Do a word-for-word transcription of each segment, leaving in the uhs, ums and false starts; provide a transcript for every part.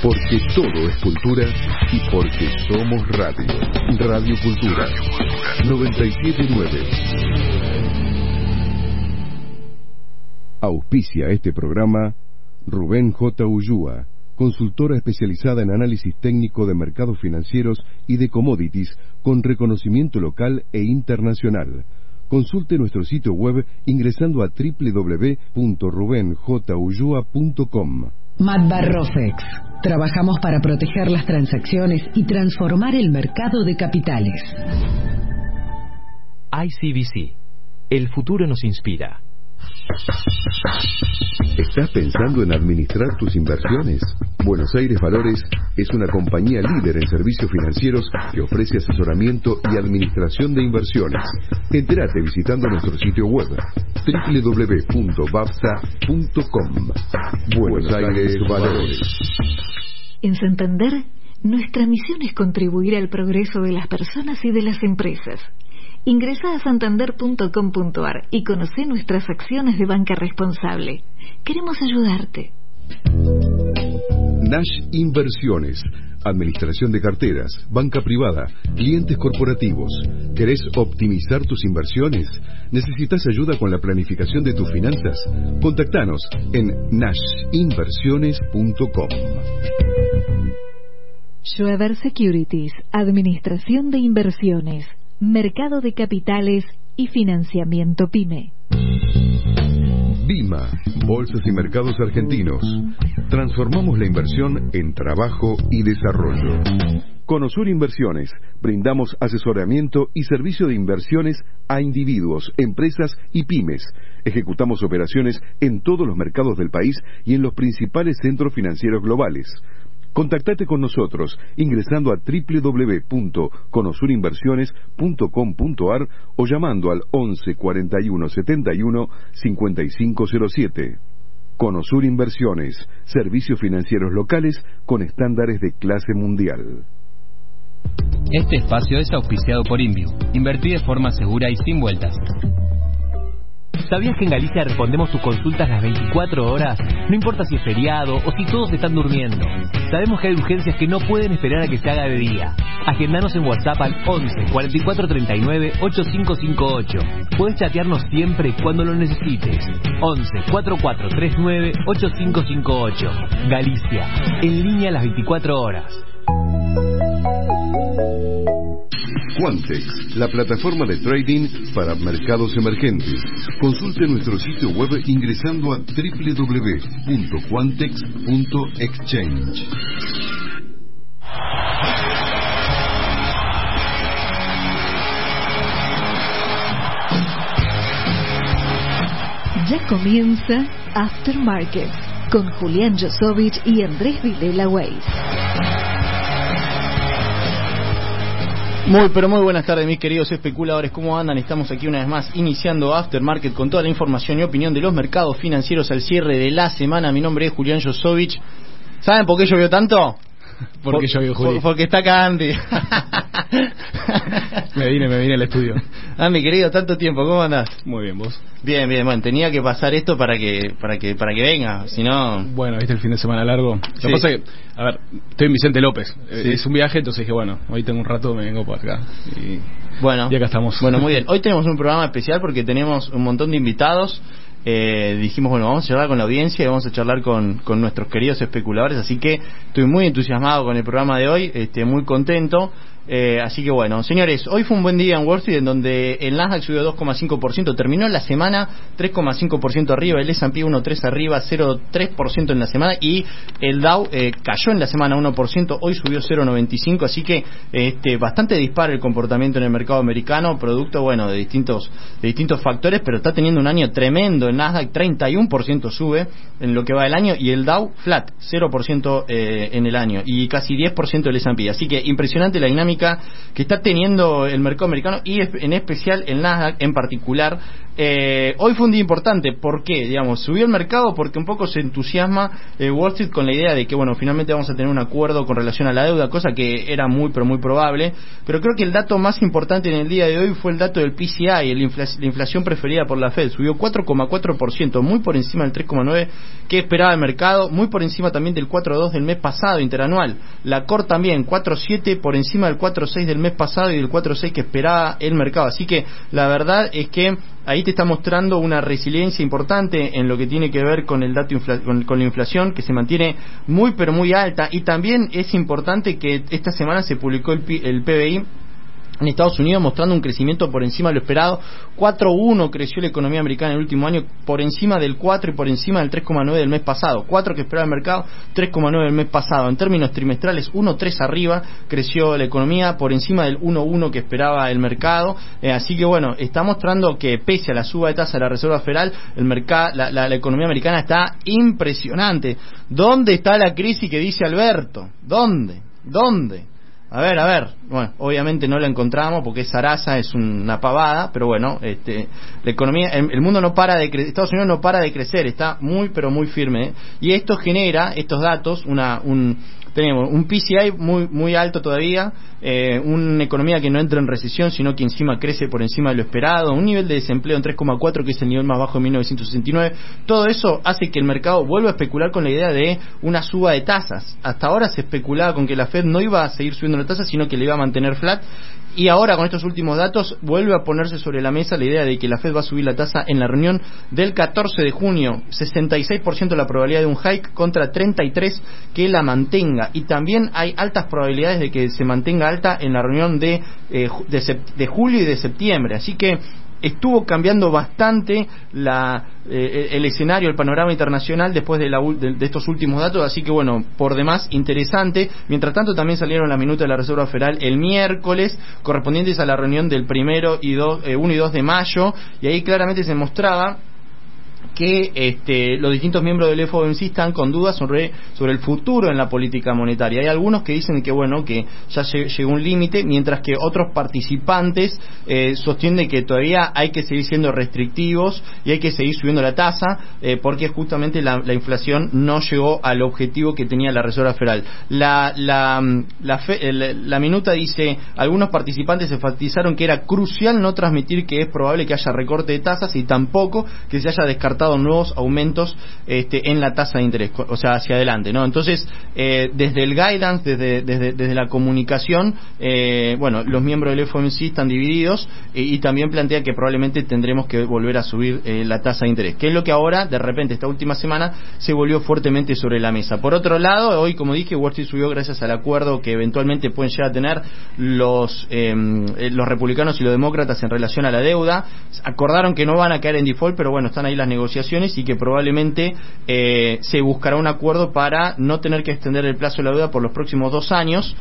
Porque todo es cultura y porque somos radio. Radio Cultura noventa y siete punto nueve. Auspicia este programa Rubén J. Ullúa, consultora especializada en análisis técnico de mercados financieros y de commodities con reconocimiento local e internacional. Consulte nuestro sitio web ingresando a doble u doble u doble u punto ruben j ullúa punto com. Matbarrofex. Trabajamos para proteger las transacciones y transformar el mercado de capitales. I C B C. El futuro nos inspira. ¿Estás pensando en administrar tus inversiones? Buenos Aires Valores es una compañía líder en servicios financieros que ofrece asesoramiento y administración de inversiones. Entérate visitando nuestro sitio web doble u doble u doble u punto bapsa punto com. Buenos Aires Valores. En Santander, nuestra misión es contribuir al progreso de las personas y de las empresas. Ingresa a santander punto com punto a r y conoce nuestras acciones de banca responsable. Queremos ayudarte. Nash Inversiones, administración de carteras, banca privada, clientes corporativos. ¿Querés optimizar tus inversiones? ¿Necesitas ayuda con la planificación de tus finanzas? Contactanos en nash inversiones punto com. Schweber Securities, administración de inversiones, mercado de capitales y financiamiento PYME. Bima, Bolsas y Mercados Argentinos. Transformamos la inversión en trabajo y desarrollo. Conosur Inversiones. Brindamos asesoramiento y servicio de inversiones a individuos, empresas y pymes. Ejecutamos operaciones en todos los mercados del país y en los principales centros financieros globales. Contactate con nosotros ingresando a doble u doble u doble u punto conosur inversiones punto com punto a r o llamando al once cuarenta y uno setenta y uno cincuenta y cinco cero siete. Conosur Inversiones, servicios financieros locales con estándares de clase mundial. Este espacio es auspiciado por Inviu. Invertí de forma segura y sin vueltas. ¿Sabías que en Galicia respondemos tus consultas las veinticuatro horas? No importa si es feriado o si todos están durmiendo. Sabemos que hay urgencias que no pueden esperar a que se haga de día. Agendanos en WhatsApp al once cuarenta y cuatro treinta y nueve ochenta y cinco cincuenta y ocho. Puedes chatearnos siempre cuando lo necesites. once cuarenta y cuatro treinta y nueve ochenta y cinco cincuenta y ocho. Galicia, en línea las veinticuatro horas. Quantex, la plataforma de trading para mercados emergentes. Consulte nuestro sitio web ingresando a doble u doble u doble u punto quantex punto exchange. Ya comienza Aftermarket con Julián Josovich y Andrés Vilela Weiss. Muy pero muy buenas tardes, mis queridos especuladores, ¿cómo andan? Estamos aquí una vez más iniciando Aftermarket con toda la información y opinión de los mercados financieros al cierre de la semana. Mi nombre es Julián Josovich. ¿Saben por qué llovió tanto? Porque llovió, Juli. Por, porque está acá Andy. me vine, me vine al estudio. Andy, querido, tanto tiempo, ¿cómo andás? Muy bien, ¿vos? Bien, bien, bueno, tenía que pasar esto para que para que para que venga, si no... Bueno, viste el fin de semana largo. Lo Sí. que pasa es que, a ver, estoy en Vicente López. Sí. Es un viaje, entonces dije, bueno, hoy tengo un rato, me vengo por acá. Y, bueno, y acá estamos. Bueno, muy bien. Hoy tenemos un programa especial porque tenemos un montón de invitados. Eh, dijimos, bueno, vamos a charlar con la audiencia y vamos a charlar con, con nuestros queridos especuladores, así que estoy muy entusiasmado con el programa de hoy, este, muy contento. Eh, así que bueno, señores, hoy fue un buen día en Wall Street en donde el Nasdaq subió dos coma cinco por ciento, terminó la semana tres coma cinco por ciento arriba, el S and P uno coma tres arriba, cero coma tres por ciento en la semana, y el Dow eh, cayó en la semana uno por ciento, hoy subió cero coma noventa y cinco, así que este, bastante dispar el comportamiento en el mercado americano, producto bueno de distintos de distintos factores, pero está teniendo un año tremendo. El Nasdaq treinta y uno por ciento sube en lo que va del año y el Dow flat, cero por ciento eh, en el año, y casi diez por ciento el S and P, así que impresionante la dinámica que está teniendo el mercado americano y en especial el Nasdaq en particular. Eh, hoy fue un día importante, ¿por qué? Digamos, subió el mercado porque un poco se entusiasma eh, Wall Street con la idea de que, bueno, finalmente vamos a tener un acuerdo con relación a la deuda, cosa que era muy, pero muy probable. Pero creo que el dato más importante en el día de hoy fue el dato del P C I, el infla la inflación preferida por la Fed. Subió cuatro coma cuatro por ciento, muy por encima del tres coma nueve por ciento que esperaba el mercado, muy por encima también del cuatro coma dos por ciento del mes pasado interanual. La Core también, cuatro coma siete por ciento por encima del cuatro coma seis por ciento del mes pasado y del cuatro coma seis por ciento que esperaba el mercado. Así que la verdad es que ahí te está mostrando una resiliencia importante en lo que tiene que ver con el dato con, con la inflación, que se mantiene muy pero muy alta. Y también es importante que esta semana se publicó el, el P B I en Estados Unidos, mostrando un crecimiento por encima de lo esperado. cuatro coma uno creció la economía americana en el último año, por encima del cuatro y por encima del tres coma nueve del mes pasado. cuatro que esperaba el mercado, tres coma nueve del mes pasado. En términos trimestrales, uno coma tres arriba creció la economía, por encima del uno coma uno que esperaba el mercado. Eh, así que bueno, está mostrando que pese a la suba de tasa de la Reserva Federal, el mercado, la, la, la economía americana está impresionante. ¿Dónde está la crisis que dice Alberto? ¿Dónde? ¿Dónde? A ver, a ver, bueno, obviamente no la encontramos porque Sarasa es una pavada, pero bueno, este, la economía, el, el mundo no para de crecer, Estados Unidos no para de crecer, está muy pero muy firme, ¿eh? Y esto genera, estos datos, una, un, tenemos un P C I muy muy alto todavía, eh, una economía que no entra en recesión, sino que encima crece por encima de lo esperado, un nivel de desempleo en tres coma cuatro, que es el nivel más bajo de mil novecientos sesenta y nueve. Todo eso hace que el mercado vuelva a especular con la idea de una suba de tasas. Hasta ahora se especulaba con que la Fed no iba a seguir subiendo la tasa, sino que le iba a mantener flat. Y ahora, con estos últimos datos, vuelve a ponerse sobre la mesa la idea de que la Fed va a subir la tasa en la reunión del catorce de junio. sesenta y seis por ciento la probabilidad de un hike contra treinta y tres por ciento que la mantenga. Y también hay altas probabilidades de que se mantenga alta en la reunión de, eh, de, de julio y de septiembre. Así que estuvo cambiando bastante la, eh, el escenario, el panorama internacional después de, la, de, de estos últimos datos, así que bueno, por demás interesante. Mientras tanto también salieron las minutas de la Reserva Federal el miércoles, correspondientes a la reunión del primero y dos, eh, uno y dos de mayo, y ahí claramente se mostraba que este, los distintos miembros del F O M C están con dudas sobre, sobre el futuro en la política monetaria. Hay algunos que dicen que bueno, que ya llegó un límite, mientras que otros participantes eh, sostienen que todavía hay que seguir siendo restrictivos y hay que seguir subiendo la tasa, eh, porque justamente la, la inflación no llegó al objetivo que tenía la Reserva Federal. La, la, la, fe, la, la minuta dice, algunos participantes enfatizaron que era crucial no transmitir que es probable que haya recorte de tasas y tampoco que se haya descartado nuevos aumentos este, en la tasa de interés, o sea, hacia adelante, ¿no? Entonces, eh, desde el guidance, desde, desde, desde la comunicación, eh, bueno, los miembros del F O M C están divididos eh, y también plantea que probablemente tendremos que volver a subir eh, la tasa de interés, que es lo que ahora, de repente, esta última semana, se volvió fuertemente sobre la mesa. Por otro lado, hoy, como dije, Wall Street subió gracias al acuerdo que eventualmente pueden llegar a tener los, eh, los republicanos y los demócratas en relación a la deuda. Acordaron que no van a caer en default, pero bueno, están ahí las negociaciones y que probablemente eh, se buscará un acuerdo para no tener que extender el plazo de la deuda por los próximos dos años,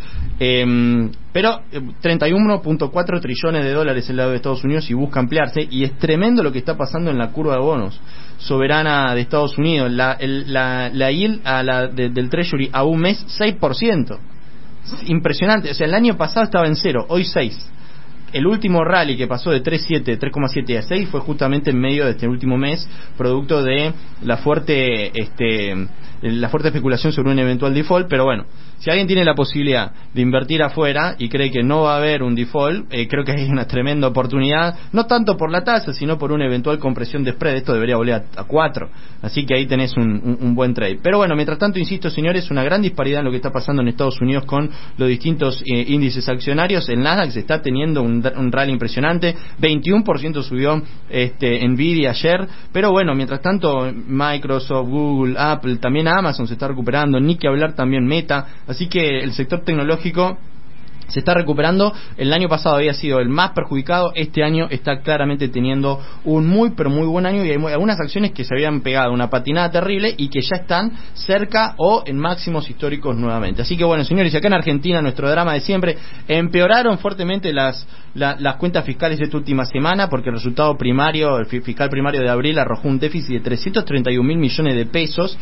eh, pero eh, treinta y uno punto cuatro trillones de dólares el lado de Estados Unidos y busca ampliarse, y es tremendo lo que está pasando en la curva de bonos soberana de Estados Unidos. La, el, la, la yield a la, de, del Treasury a un mes, seis por ciento, impresionante. O sea, el año pasado estaba en cero, hoy seis. El último rally que pasó de tres coma siete a seis fue justamente en medio de este último mes, producto de la fuerte este la fuerte especulación sobre un eventual default. Pero bueno, si alguien tiene la posibilidad de invertir afuera y cree que no va a haber un default, eh, creo que hay una tremenda oportunidad, no tanto por la tasa, sino por una eventual compresión de spread. Esto debería volver a, a cuatro, así que ahí tenés un, un, un buen trade. Pero bueno, mientras tanto, insisto, señores, una gran disparidad en lo que está pasando en Estados Unidos con los distintos eh, índices accionarios. El Nasdaq se está teniendo un, un rally impresionante, veintiuno por ciento subió este, Nvidia ayer, pero bueno, mientras tanto, Microsoft, Google, Apple, también Amazon se está recuperando, ni que hablar también Meta. Así que el sector tecnológico se está recuperando. El año pasado había sido el más perjudicado, este año está claramente teniendo un muy pero muy buen año, y hay algunas acciones que se habían pegado una patinada terrible y que ya están cerca o en máximos históricos nuevamente. Así que bueno, señores, acá en Argentina, nuestro drama de siempre, empeoraron fuertemente las la, las cuentas fiscales de esta última semana, porque el resultado primario, el fiscal primario de abril arrojó un déficit de trescientos treinta y un mil millones de pesos.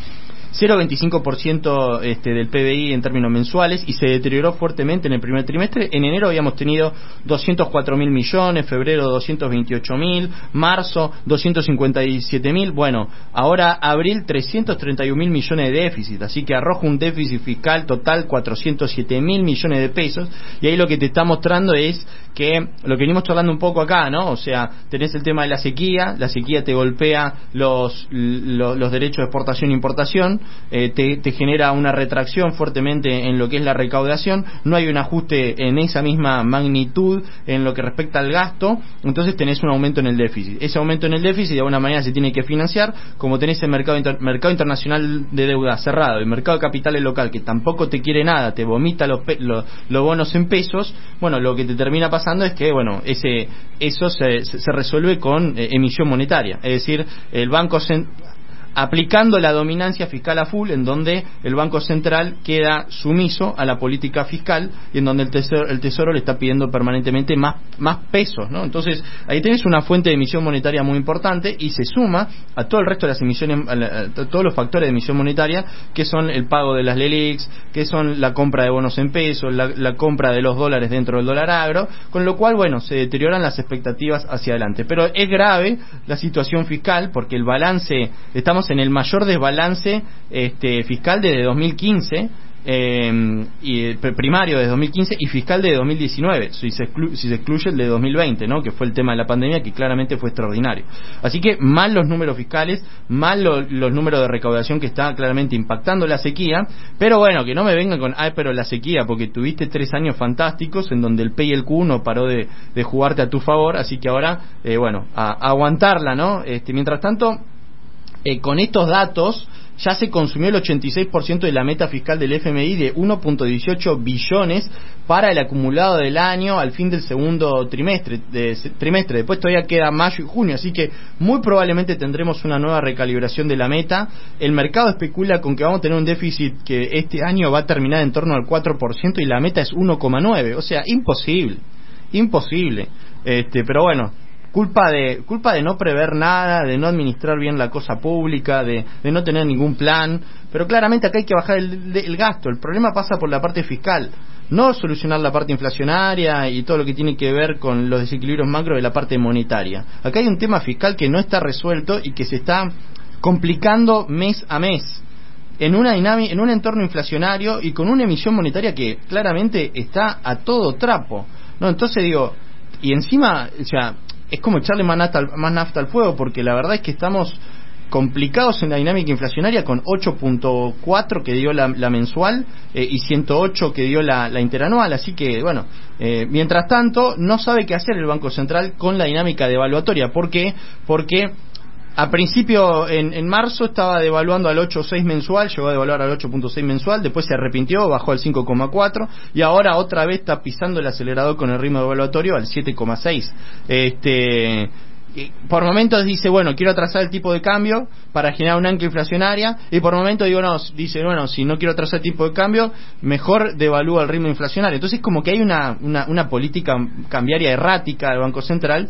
cero coma veinticinco por ciento este, del P B I en términos mensuales, y se deterioró fuertemente en el primer trimestre. En enero habíamos tenido doscientos cuatro mil millones, febrero doscientos veintiocho mil, marzo doscientos cincuenta y siete mil, bueno, ahora abril trescientos treinta y un mil millones de déficit, así que arroja un déficit fiscal total cuatrocientos siete mil millones de pesos, y ahí lo que te está mostrando es que lo que venimos charlando un poco acá, ¿no? O sea, tenés el tema de la sequía, la sequía te golpea los los, los derechos de exportación e importación, eh, te, te genera una retracción fuertemente en lo que es la recaudación, no hay un ajuste en esa misma magnitud en lo que respecta al gasto, entonces tenés un aumento en el déficit. Ese aumento en el déficit de alguna manera se tiene que financiar, como tenés el mercado, inter, mercado internacional de deuda cerrado, el mercado de capitales local que tampoco te quiere nada, te vomita los, los, los bonos en pesos, bueno, lo que te termina pasando es que, bueno, ese eso se, se resuelve con eh, emisión monetaria, es decir, el Banco Central aplicando la dominancia fiscal a full, en donde el Banco Central queda sumiso a la política fiscal y en donde el tesoro, el tesoro le está pidiendo permanentemente más, más pesos, ¿no? Entonces, ahí tenés una fuente de emisión monetaria muy importante y se suma a todo el resto de las emisiones, a, la, a todos los factores de emisión monetaria, que son el pago de las LELIQs, que son la compra de bonos en pesos, la, la compra de los dólares dentro del dólar agro, con lo cual, bueno, se deterioran las expectativas hacia adelante. Pero es grave la situación fiscal porque el balance, estamos en el mayor desbalance este, fiscal desde dos mil quince, eh, y primario desde dos mil quince y fiscal desde dos mil diecinueve, si se, exclu- si se excluye el de dos mil veinte, ¿no? Que fue el tema de la pandemia, que claramente fue extraordinario. Así que mal los números fiscales, mal lo, los números de recaudación, que está claramente impactando la sequía, pero bueno, que no me vengan con, ay, pero la sequía, porque tuviste tres años fantásticos en donde el P y el Q no paró de, de jugarte a tu favor, así que ahora, eh, bueno, a, a aguantarla, ¿no? Este, mientras tanto, Eh, con estos datos ya se consumió el ochenta y seis por ciento de la meta fiscal del F M I de uno punto dieciocho billones para el acumulado del año al fin del segundo trimestre, de, trimestre. Después todavía queda mayo y junio, así que muy probablemente tendremos una nueva recalibración de la meta. El mercado especula con que vamos a tener un déficit que este año va a terminar en torno al cuatro por ciento y la meta es uno coma nueve, o sea, imposible, imposible. Este, pero bueno, culpa de culpa de no prever nada, de no administrar bien la cosa pública, de, de no tener ningún plan, pero claramente acá hay que bajar el, el gasto. El problema pasa por la parte fiscal, no solucionar la parte inflacionaria y todo lo que tiene que ver con los desequilibrios macro de la parte monetaria. Acá hay un tema fiscal que no está resuelto y que se está complicando mes a mes en una dinámica, en un entorno inflacionario y con una emisión monetaria que claramente está a todo trapo, ¿no? Entonces digo, y encima, o sea, es como echarle más nafta, al, más nafta al fuego, porque la verdad es que estamos complicados en la dinámica inflacionaria con ocho punto cuatro que dio la, la mensual eh, y ciento ocho que dio la, la interanual, así que bueno, eh, mientras tanto no sabe qué hacer el Banco Central con la dinámica devaluatoria. ¿Por qué? Porque a principio, en, en marzo estaba devaluando al ocho punto seis mensual, llegó a devaluar al ocho punto seis mensual, después se arrepintió, bajó al cinco coma cuatro y ahora otra vez está pisando el acelerador con el ritmo devaluatorio al siete coma seis. Este, por momentos dice, bueno, quiero atrasar el tipo de cambio para generar un ancla inflacionaria, y por momentos digo, no, dice, bueno, si no quiero atrasar el tipo de cambio, mejor devalúa el ritmo inflacionario. Entonces como que hay una, una, una política cambiaria errática del Banco Central,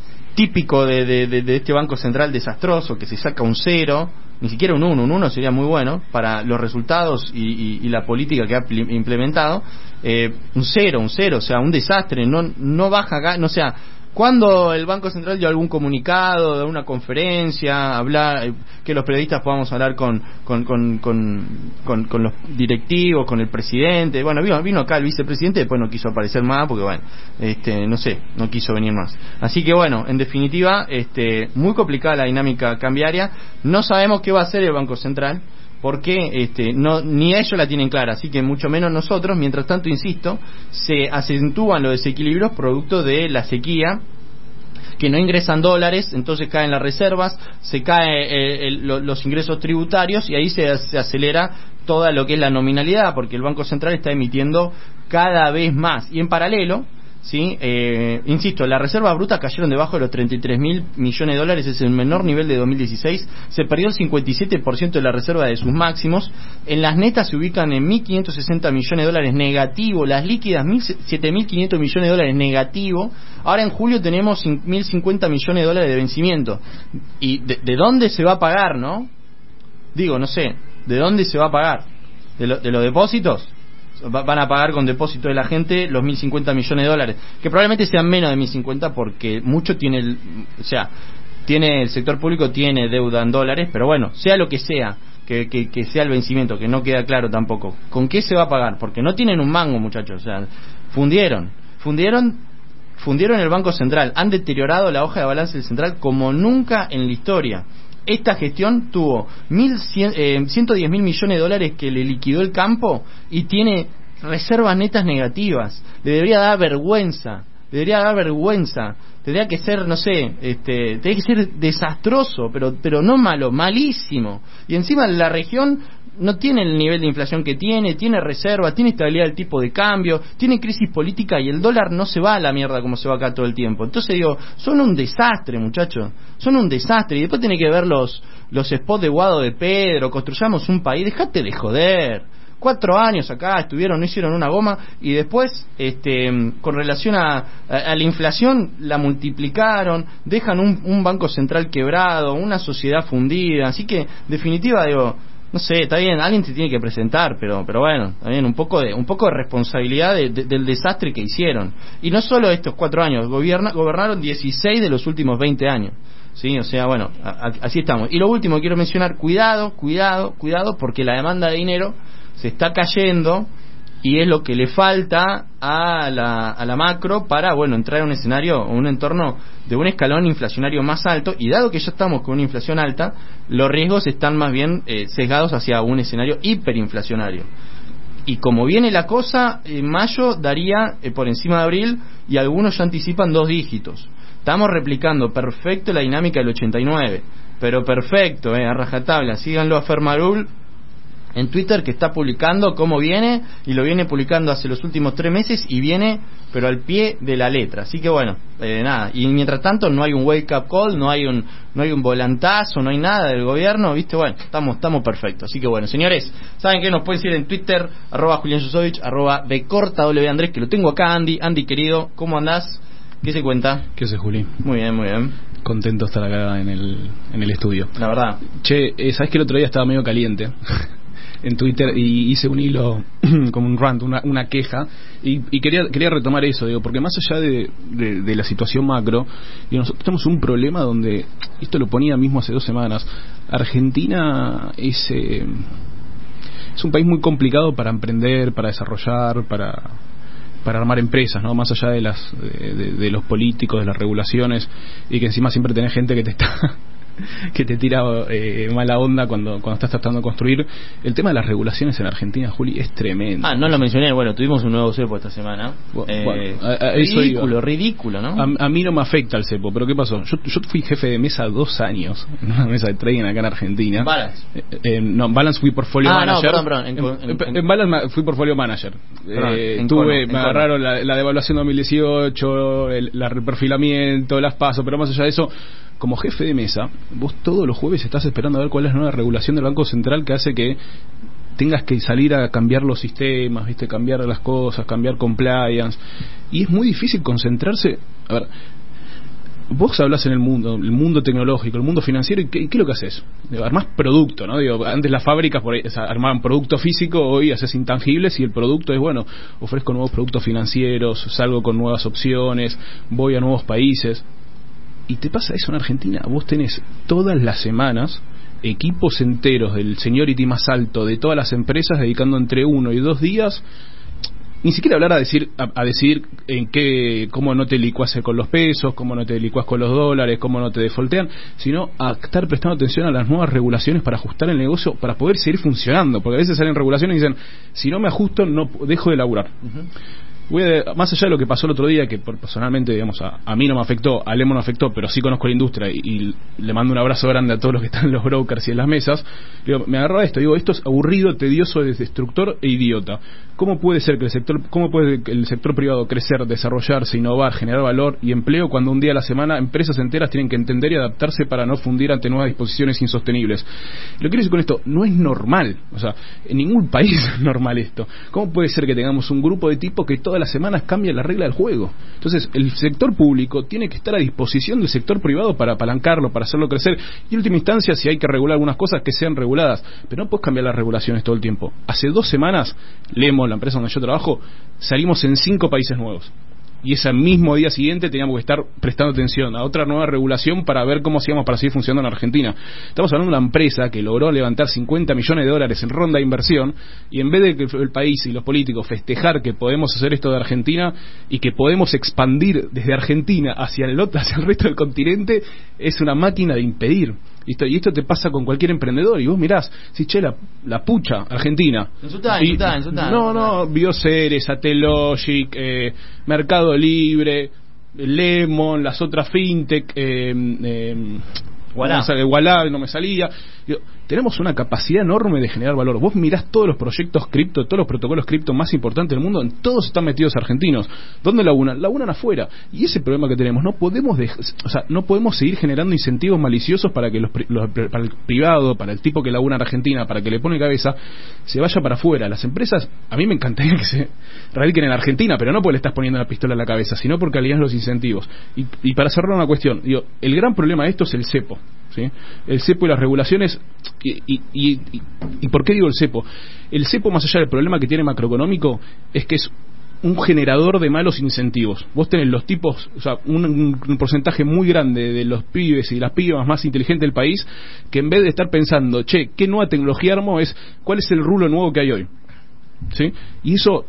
típico de, de, de, de este Banco Central desastroso, que se saca un cero, ni siquiera un uno, un uno sería muy bueno para los resultados y, y, y la política que ha implementado, eh, un cero, un cero, o sea, un desastre, no, no baja, no, o sea, cuando el Banco Central dio algún comunicado, de una conferencia, hablar, que los periodistas podamos hablar con con, con, con, con con los directivos, con el presidente. Bueno, vino, vino acá el vicepresidente, después no quiso aparecer más porque, bueno, este, no sé, no quiso venir más. Así que, bueno, en definitiva, este, muy complicada la dinámica cambiaria. No sabemos qué va a hacer el Banco Central, porque este, no, ni ellos la tienen clara, así que mucho menos nosotros. Mientras tanto, insisto, se acentúan los desequilibrios producto de la sequía, que no ingresan dólares, entonces caen las reservas, se caen eh, el, lo, los ingresos tributarios, y ahí se, se acelera toda lo que es la nominalidad, porque el Banco Central está emitiendo cada vez más. Y en paralelo, ¿sí? Eh, insisto, las reservas brutas cayeron debajo de los treinta y tres mil millones de dólares, es el menor nivel de dos mil dieciséis, se perdió el cincuenta y siete por ciento de la reserva de sus máximos, en las netas se ubican en mil quinientos sesenta millones de dólares negativo, las líquidas siete mil quinientos millones de dólares negativo, ahora en julio tenemos mil cincuenta millones de dólares de vencimiento, y de, de dónde se va a pagar, ¿no? Digo, no sé, ¿De dónde se va a pagar? ¿De, lo, de los depósitos? Va, van a pagar con depósito de la gente los mil cincuenta millones de dólares, que probablemente sean menos de mil cincuenta porque mucho tiene el, o sea, tiene el sector público tiene deuda en dólares, pero bueno, sea lo que sea, que, que, que sea el vencimiento, que no queda claro tampoco. ¿Con qué se va a pagar? Porque no tienen un mango, muchachos, o sea, fundieron, fundieron, fundieron el Banco Central, han deteriorado la hoja de balance del Central como nunca en la historia. Esta gestión tuvo mil cien, eh, ciento diez mil millones de dólares que le liquidó el campo y tiene reservas netas negativas. Le debería dar vergüenza, debería dar vergüenza. Tendría que ser, no sé, este, tendría que ser desastroso, pero pero no malo, malísimo. Y encima la región no tiene el nivel de inflación que tiene, tiene reserva, tiene estabilidad del tipo de cambio, tiene crisis política y el dólar no se va a la mierda como se va acá todo el tiempo. Entonces digo, son un desastre, muchachos, son un desastre. Y después tiene que ver los los spots de Guado de Pedro, construyamos un país, dejate de joder. Cuatro años acá estuvieron, no hicieron una goma y después, este, con relación a, a, a la inflación, la multiplicaron, dejan un, un banco central quebrado, una sociedad fundida. Así que, definitiva, digo, no sé, está bien, alguien se tiene que presentar, pero pero bueno, también un poco de un poco de responsabilidad de, de, del desastre que hicieron. Y no solo estos cuatro años, gobierna, gobernaron dieciséis de los últimos veinte años. Sí, o sea, bueno, a, a, así estamos. Y lo último quiero mencionar, cuidado, cuidado, cuidado, porque la demanda de dinero se está cayendo y es lo que le falta a la, a la macro para, bueno, entrar en un escenario o un entorno de un escalón inflacionario más alto. Y dado que ya estamos con una inflación alta, los riesgos están más bien eh, sesgados hacia un escenario hiperinflacionario. Y como viene la cosa, en mayo daría eh, por encima de abril, y algunos ya anticipan dos dígitos. Estamos replicando perfecto la dinámica del ochenta y nueve, pero perfecto, eh, a rajatabla. Síganlo a Fermarul en Twitter, que está publicando cómo viene, y lo viene publicando hace los últimos tres meses y viene pero al pie de la letra. Así que bueno, eh, nada, y mientras tanto no hay un wake up call, no hay un no hay un volantazo, no hay nada del gobierno, viste, bueno, estamos estamos perfectos. Así que bueno, señores, saben que nos pueden seguir en Twitter, arroba Julián Yusovich, arroba de corta W Andrés, que lo tengo acá. Andy, Andy querido, ¿cómo andás? ¿Qué se cuenta? ¿Qué haces, Juli? Muy bien, muy bien. Contento de estar acá en el, en el estudio. La verdad. Che, eh, ¿sabes que el otro día estaba medio caliente en Twitter y hice un hilo como un rant, una, una queja, y, y quería quería retomar eso, digo, porque más allá de, de, de la situación macro, digo, nosotros tenemos un problema donde, esto lo ponía mismo hace dos semanas, Argentina es, eh, es un país muy complicado para emprender, para desarrollar, para... para armar empresas, ¿no? Más allá de las de, de, de los políticos, de las regulaciones, y que encima siempre tenés gente que te está que te tira eh, mala onda cuando cuando estás tratando de construir. El tema de las regulaciones en Argentina, Juli, es tremendo. Ah, no lo mencioné. Bueno, tuvimos un nuevo cepo esta semana. Bueno, eh, bueno, a, a eso ridículo, iba. ridículo, ¿no? A, a mí no me afecta el cepo, pero ¿qué pasó? Yo, yo fui jefe de mesa dos años en una mesa de trading acá en Argentina. Balance. Eh, eh, no, Balance fui portfolio ah, manager. No, perdón, perdón. En, en, en, en Balance fui portfolio manager. Perdón, eh, en tuve, cono, me en agarraron la, la devaluación dos mil dieciocho, el la reperfilamiento, las pasos, pero más allá de eso, como jefe de mesa, vos todos los jueves estás esperando a ver cuál es la nueva regulación del Banco Central que hace que tengas que salir a cambiar los sistemas, viste, cambiar las cosas, cambiar compliance, y es muy difícil concentrarse. A ver, vos hablas en el mundo, el mundo tecnológico, el mundo financiero, y ¿qué, qué es lo que haces? Armás producto, ¿no? Digo, antes las fábricas por ahí, o sea, armaban producto físico, hoy haces intangibles, y el producto es, bueno, ofrezco nuevos productos financieros, salgo con nuevas opciones, voy a nuevos países. Y te pasa eso en Argentina. Vos tenés todas las semanas equipos enteros del seniority más alto de todas las empresas dedicando entre uno y dos días, ni siquiera hablar a decir a, a decidir en qué, cómo no te licuás con los pesos, cómo no te licuás con los dólares, cómo no te defoltean, sino a estar prestando atención a las nuevas regulaciones para ajustar el negocio, para poder seguir funcionando, porque a veces salen regulaciones y dicen, si no me ajusto, no dejo de laburar. Uh-huh. Voy a, más allá de lo que pasó el otro día, que personalmente, digamos, a, a mí no me afectó, a Lemo no afectó, pero sí conozco la industria y, y le mando un abrazo grande a todos los que están en los brokers y en las mesas. Digo, me agarraba esto, digo, esto es aburrido, tedioso, destructor e idiota. ¿Cómo puede ser que el sector, cómo puede el sector privado crecer, desarrollarse, innovar, generar valor y empleo cuando un día a la semana empresas enteras tienen que entender y adaptarse para no fundir ante nuevas disposiciones insostenibles? Lo que quiero decir con esto, no es normal, o sea, en ningún país es normal esto. ¿Cómo puede ser que tengamos un grupo de tipos que toda todas las semanas cambia la regla del juego. Entonces, el sector público tiene que estar a disposición del sector privado para apalancarlo, para hacerlo crecer. Y en última instancia, si hay que regular algunas cosas, que sean reguladas. Pero no puedes cambiar las regulaciones todo el tiempo. Hace dos semanas, Lemo, la empresa donde yo trabajo, salimos en cinco países nuevos. Y ese mismo día siguiente teníamos que estar prestando atención a otra nueva regulación para ver cómo hacíamos para seguir funcionando en Argentina. Estamos hablando de una empresa que logró levantar cincuenta millones de dólares en ronda de inversión, y en vez de que el país y los políticos festejar que podemos hacer esto de Argentina y que podemos expandir desde Argentina hacia el otro, hacia el resto del continente, es una máquina de impedir. Y esto, y esto te pasa con cualquier emprendedor, y vos mirás, si che, la, la pucha, Argentina. Insultá, insultá, insultá. No, no, Bioceres, Satellogic, eh, Mercado Libre, Lemon, las otras fintech, eh, eh, Wallah. Wallah, no me salía. Digo, tenemos una capacidad enorme de generar valor. Vos mirás todos los proyectos cripto, todos los protocolos cripto más importantes del mundo, en todos están metidos argentinos. ¿Dónde laburan? Laburan afuera. Y ese problema que tenemos, no podemos dej- o sea, no podemos seguir generando incentivos maliciosos para que los, los para el privado, para el tipo que labura en Argentina, para que le pone cabeza, se vaya para afuera. Las empresas, a mí me encantaría que se radiquen en Argentina, pero no porque le estás poniendo la pistola en la cabeza, sino porque alineas los incentivos. Y, y para cerrar una cuestión, digo, el gran problema de esto es el cepo. ¿Sí? El cepo y las regulaciones. Y, y, y, y, ¿Y por qué digo el cepo? El cepo, más allá del problema que tiene macroeconómico, es que es un generador de malos incentivos. Vos tenés los tipos, o sea, un, un porcentaje muy grande de los pibes y las pibas más inteligentes del país, que en vez de estar pensando, che, ¿qué nueva tecnología armo? Es, ¿cuál es el rulo nuevo que hay hoy? ¿Sí? Y eso,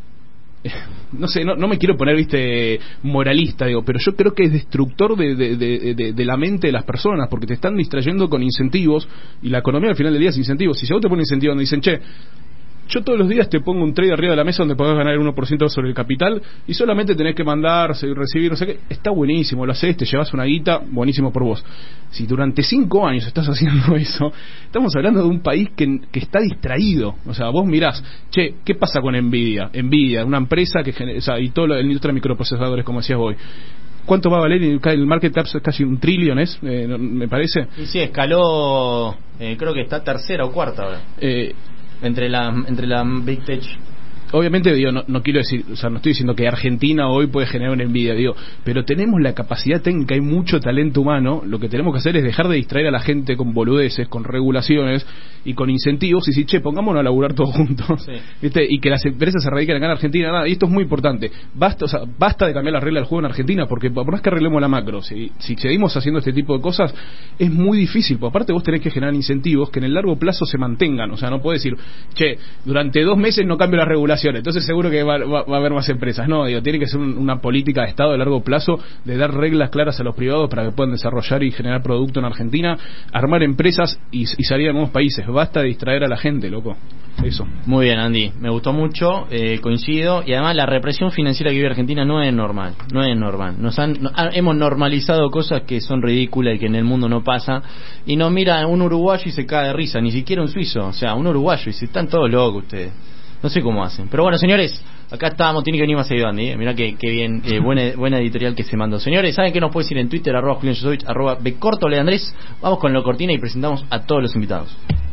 no sé, no, no me quiero poner, viste, moralista, digo, pero yo creo que es destructor de, de, de, de, de la mente de las personas, porque te están distrayendo con incentivos, y la economía al final del día es incentivos. Si a vos te ponen incentivos donde dicen, che, yo todos los días te pongo un trade arriba de la mesa donde podés ganar el uno por ciento sobre el capital y solamente tenés que mandar, recibir, no sé qué, está buenísimo, lo haces, te llevas una guita, buenísimo por vos. Si durante cinco años estás haciendo eso, estamos hablando de un país que, que está distraído. O sea, vos mirás, che, ¿qué pasa con Nvidia? Nvidia, una empresa que genera, o sea, y toda la industria de microprocesadores, como decías vos. ¿Cuánto va a valer? El market cap es casi un trillón, ¿es? Eh, me parece. Y sí, escaló, eh, creo que está tercera o cuarta ahora. Eh, entre la entre la Big Tech. Obviamente, digo, no, no quiero decir, o sea, no estoy diciendo que Argentina hoy puede generar una Nvidia, digo, pero tenemos la capacidad técnica, hay mucho talento humano. Lo que tenemos que hacer es dejar de distraer a la gente con boludeces, con regulaciones y con incentivos, y decir, che, pongámonos a laburar todos juntos, sí. ¿Viste? Y que las empresas se radiquen acá en Argentina. Nada, y esto es muy importante, basta, o sea, basta de cambiar la regla del juego en Argentina, porque por más que arreglemos la macro, si, si seguimos haciendo este tipo de cosas, es muy difícil, porque aparte vos tenés que generar incentivos que en el largo plazo se mantengan. O sea, no podés decir, che, durante dos meses no cambio la regulación, entonces seguro que va, va, va a haber más empresas. No, digo, tiene que ser un, una política de Estado de largo plazo, de dar reglas claras a los privados para que puedan desarrollar y generar producto en Argentina, armar empresas y, y salir a nuevos países. Basta de distraer a la gente, loco. Eso. Muy bien, Andy, me gustó mucho, eh, coincido, y además la represión financiera que vive Argentina no es normal, no es normal. Nos han, no, hemos normalizado cosas que son ridículas y que en el mundo no pasa, y nos mira un uruguayo y se cae de risa, ni siquiera un suizo, o sea, un uruguayo, y se están todos locos ustedes. No sé cómo hacen. Pero bueno, señores, acá estábamos, tiene que venir más seguido, Andy, ¿eh? Mirá que, que bien, eh, buena, buena editorial que se mandó. Señores, ¿saben qué nos puede decir en Twitter? Arroba Julián Yosovich, arroba Becorto Le Andrés. Vamos con la cortina y presentamos a todos los invitados.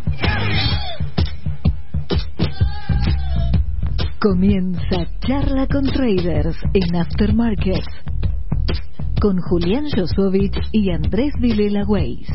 Comienza Charla con Traders en Aftermarket con Julián Yosovich y Andrés Vilela Weiss.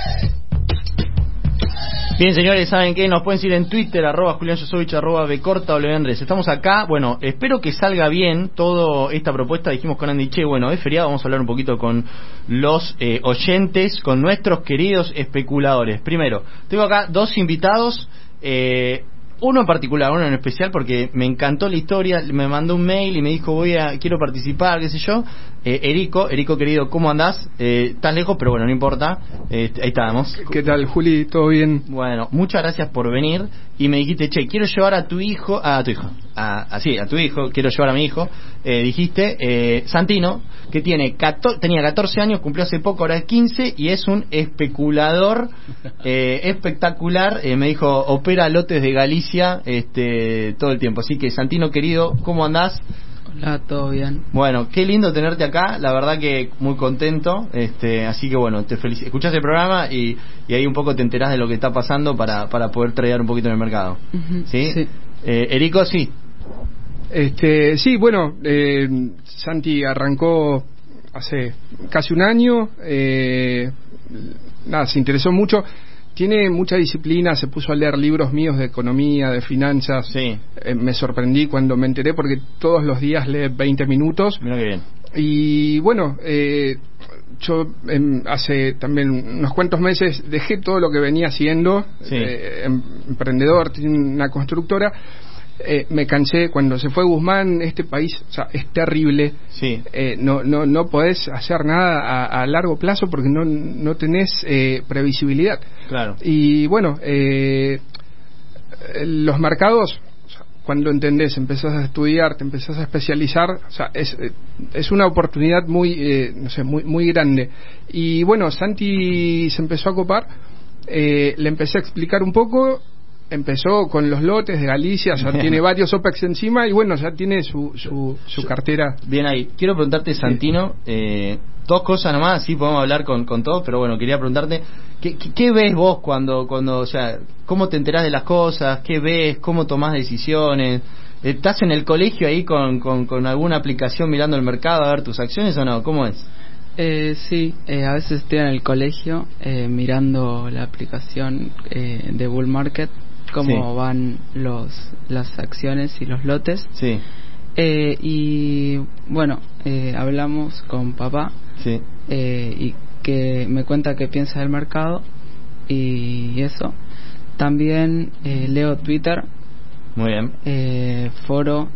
Bien, señores, ¿saben qué? Nos pueden seguir en Twitter, arroba Julián Yosovich, arroba Becorta W Andrés. Estamos acá, bueno, espero que salga bien toda esta propuesta. Dijimos con Andy, che, bueno, es feriado, vamos a hablar un poquito con los eh, oyentes, con nuestros queridos especuladores. Primero, tengo acá dos invitados, eh... uno en particular, uno en especial, porque me encantó la historia, me mandó un mail y me dijo, voy a, quiero participar, qué sé yo. Eh, Erico, Erico querido, ¿cómo andás? Eh, estás lejos, pero bueno, no importa. Eh, ahí estamos. ¿Qué tal, Juli? ¿Todo bien? Bueno, muchas gracias por venir. Y me dijiste, che, quiero llevar a tu hijo, a tu hijo, a, a, sí, a tu hijo, quiero llevar a mi hijo. Eh, dijiste, eh, Santino, que tiene catorce, tenía catorce años, cumplió hace poco, ahora es quince, y es un especulador eh, espectacular. Eh, me dijo, opera lotes de Galicia este todo el tiempo. Así que, Santino querido, ¿cómo andás? Hola, todo bien. Bueno, qué lindo tenerte acá, la verdad que muy contento, este, así que bueno, te felicito. Escuchás el programa y, y ahí un poco te enterás de lo que está pasando para, para poder tradear un poquito en el mercado. Uh-huh, ¿Sí? sí. Eh, Erico, sí. Este, sí, bueno, eh, Santi arrancó hace casi un año, eh, nada, se interesó mucho, tiene mucha disciplina, se puso a leer libros míos de economía, de finanzas. Sí. Eh, me sorprendí cuando me enteré porque todos los días lee veinte minutos. Mira qué bien. Y bueno, eh, yo eh, hace también unos cuantos meses dejé todo lo que venía haciendo, sí. eh, em, emprendedor, tiene una constructora. Eh, me cansé cuando se fue Guzmán. Este país, o sea, es terrible. Sí. Eh, no no no podés hacer nada a, a largo plazo porque no no tenés eh, previsibilidad. Claro. Y bueno, eh, los mercados, o sea, cuando entendés, empezás a estudiar, te empezás a especializar, o sea, es es una oportunidad muy eh, no sé muy muy grande. Y bueno, Santi se empezó a copar. Eh, le empecé a explicar un poco. Empezó con los lotes de Galicia, ya tiene varios OPEX encima y bueno, ya tiene su, su, su cartera. Bien ahí. Quiero preguntarte, Santino, eh, dos cosas nomás, así podemos hablar con, con todos, pero bueno, quería preguntarte, ¿qué, qué, qué ves vos cuando, cuando, o sea, cómo te enterás de las cosas? ¿Qué ves? ¿Cómo tomás decisiones? ¿Estás en el colegio ahí con, con, con alguna aplicación mirando el mercado a ver tus acciones o no? ¿Cómo es? Eh, sí, eh, a veces estoy en el colegio eh, mirando la aplicación eh, de Bull Market, cómo sí. van los las acciones y los lotes. Sí. Eh, y bueno, eh, hablamos con papá. Sí. Eh, y que me cuenta qué piensa del mercado y eso. También eh, leo Twitter. Muy bien. Eh, foro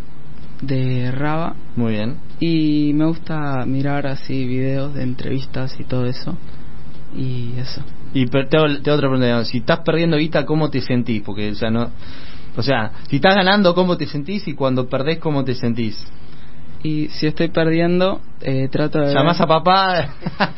de Raba. Muy bien. Y me gusta mirar así videos de entrevistas y todo eso. Y eso. Y te hago, te hago otra pregunta. Si estás perdiendo guita, ¿cómo te sentís? Porque, o sea, no, o sea, si estás ganando, ¿cómo te sentís? Y cuando perdés, ¿cómo te sentís? Y si estoy perdiendo, eh, trato de... ¿Llamás a papá?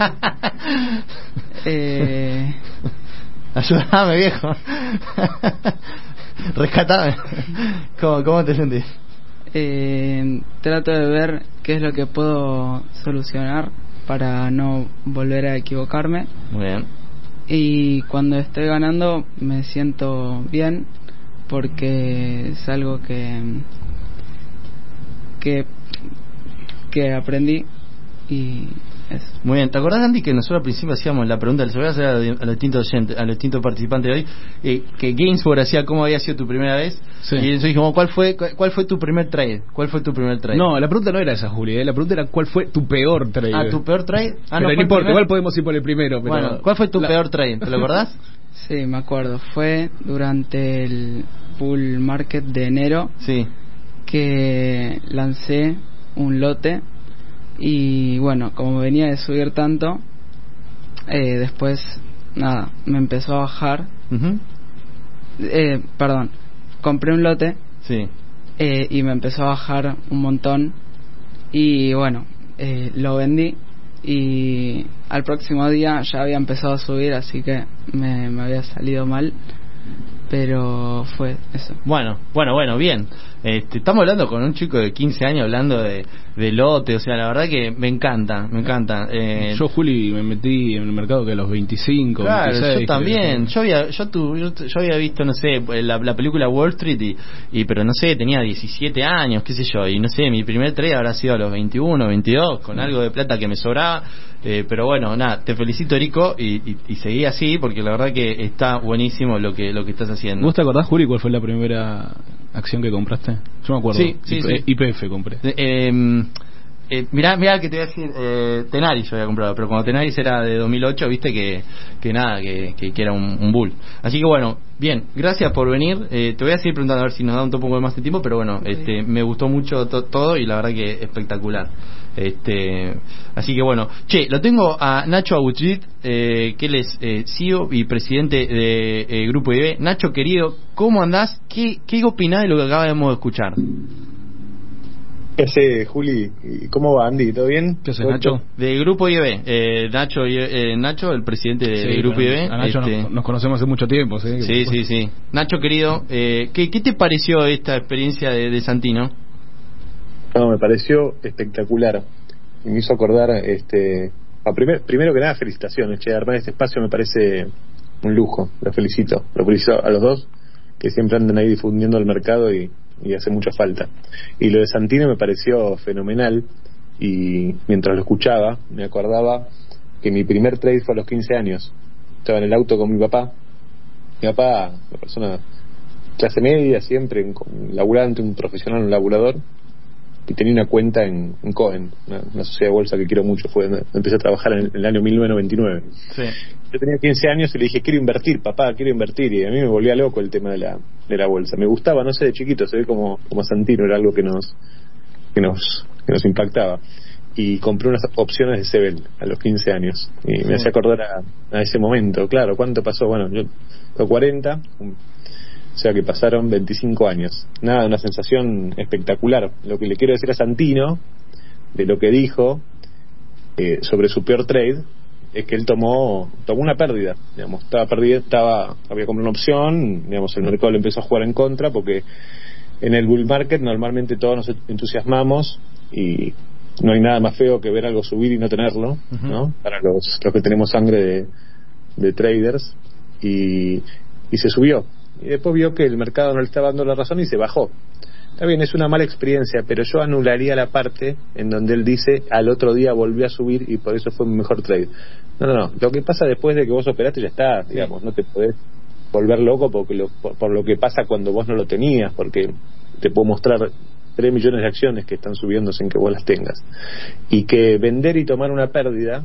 eh... Ayúdame, viejo. Rescatame. ¿Cómo, cómo te sentís? Eh, trato de ver qué es lo que puedo solucionar para no volver a equivocarme. Muy bien. Y cuando estoy ganando me siento bien porque es algo que que que aprendí y eso. Muy bien. ¿Te acordás, Andy, que nosotros al principio hacíamos la pregunta, se lo voy a hacer a los distintos oyentes, a los distintos participantes de hoy, eh, que Gainsbourg hacía cómo había sido tu primera vez? Sí. Y entonces dijimos, ¿cuál fue cuál fue tu primer trade? ¿Cuál fue tu primer trade? No, la pregunta no era esa, Juli, ¿eh? La pregunta era ¿cuál fue tu peor trade? Ah, ¿tu peor trade? Ah, pero no, no importa, igual podemos ir por el primero. Pero bueno, ¿cuál fue tu la... peor trade? ¿Te lo acordás? Sí, me acuerdo. Fue durante el bull market de enero. Sí. Que lancé un lote. Y bueno, como venía de subir tanto, eh, después, nada, me empezó a bajar. Uh-huh. eh, Perdón, compré un lote. Sí. Eh, y me empezó a bajar un montón. Y bueno, eh, lo vendí. Y al próximo día ya había empezado a subir, así que me, me había salido mal. Pero fue eso. Bueno, bueno, bueno, bien. Este, estamos hablando con un chico de quince años hablando de, de lote, o sea, la verdad que me encanta, me encanta. Eh, yo, Juli, me metí en el mercado que a los veinticinco, claro, veintiséis. Yo también. Yo había, yo, tu, yo, yo había visto, no sé, la, la película Wall Street y, y, pero no sé, tenía diecisiete años, qué sé yo, y no sé, mi primer trade habrá sido a los veintiuno, veintidós, con algo de plata que me sobraba. Eh, pero bueno, nada, te felicito, Erico, y, y, y seguí así porque la verdad que está buenísimo lo que lo que estás haciendo. ¿Vos te acordás, Juli, cuál fue la primera acción que compraste? Yo me acuerdo. Sí, sí, I P, sí. I P F compré. Eh, eh, eh, mirá, mirá que te voy a decir, eh, Tenaris yo había comprado, pero cuando Tenaris era de dos mil ocho, viste que, que nada, que, que, que era un, un bull. Así que bueno, bien, gracias por venir. Eh, te voy a seguir preguntando a ver si nos da un poco más de tiempo, pero bueno, okay. este, me gustó mucho to- todo y la verdad que espectacular. Este, así que bueno, che, lo tengo a Nacho Aguchit, eh, que él es eh, C E O y presidente de eh, Grupo I B. Nacho, querido, ¿cómo andás? ¿Qué, qué opinás de lo que acabamos de escuchar? ¿Qué hace, Juli? ¿Cómo va, Andy? ¿Todo bien? ¿Qué hace, Nacho? De Grupo I B. Eh, Nacho, eh, Nacho, el presidente de, sí, de Grupo I B. A Nacho este... nos, nos conocemos hace mucho tiempo, ¿sí? Sí, sí, sí. Nacho, querido, eh, ¿qué, ¿qué te pareció esta experiencia de, de Santino? No, me pareció espectacular. Y me hizo acordar, este, a primer, primero que nada, felicitaciones. Che, armar este espacio me parece un lujo. Lo felicito. Lo felicito a los dos, que siempre andan ahí difundiendo el mercado y, y hace mucha falta. Y lo de Santino me pareció fenomenal, y mientras lo escuchaba me acordaba que mi primer trade fue a los quince años. Estaba en el auto con mi papá. Mi papá, una persona clase media, siempre un laburante, un profesional, un laburador, y tenía una cuenta en, en Cohen, una, una sociedad de bolsa que quiero mucho. Fue empecé a trabajar en, en el año mil novecientos noventa y nueve. Sí. Yo tenía quince años y le dije, quiero invertir, papá, quiero invertir, y a mí me volvía loco el tema de la de la bolsa. Me gustaba, no sé, de chiquito, se ve como como Santino, era algo que nos que nos que nos impactaba. Y compré unas opciones de Sebel a los quince años y me hacía acordar a, a ese momento. Claro, ¿cuánto pasó? Bueno, yo tengo cuarenta, o sea que pasaron veinticinco años. Nada, una sensación espectacular. Lo que le quiero decir a Santino, de lo que dijo eh, sobre su peor trade, es que él tomó tomó una pérdida, digamos, estaba perdida, estaba había comprado una opción, digamos, el mercado le empezó a jugar en contra, porque en el bull market normalmente todos nos entusiasmamos y no hay nada más feo que ver algo subir y no tenerlo, uh-huh. ¿no? Para los, los que tenemos sangre de, de traders, y, y se subió. Y después vio que el mercado no le estaba dando la razón y se bajó. Está bien, es una mala experiencia, pero yo anularía la parte en donde él dice al otro día volvió a subir y por eso fue mi mejor trade. No, no, no. Lo que pasa después de que vos operaste ya está, digamos, no te podés volver loco porque lo, por, por lo que pasa cuando vos no lo tenías, porque te puedo mostrar tres millones de acciones que están subiendo sin que vos las tengas, y que vender y tomar una pérdida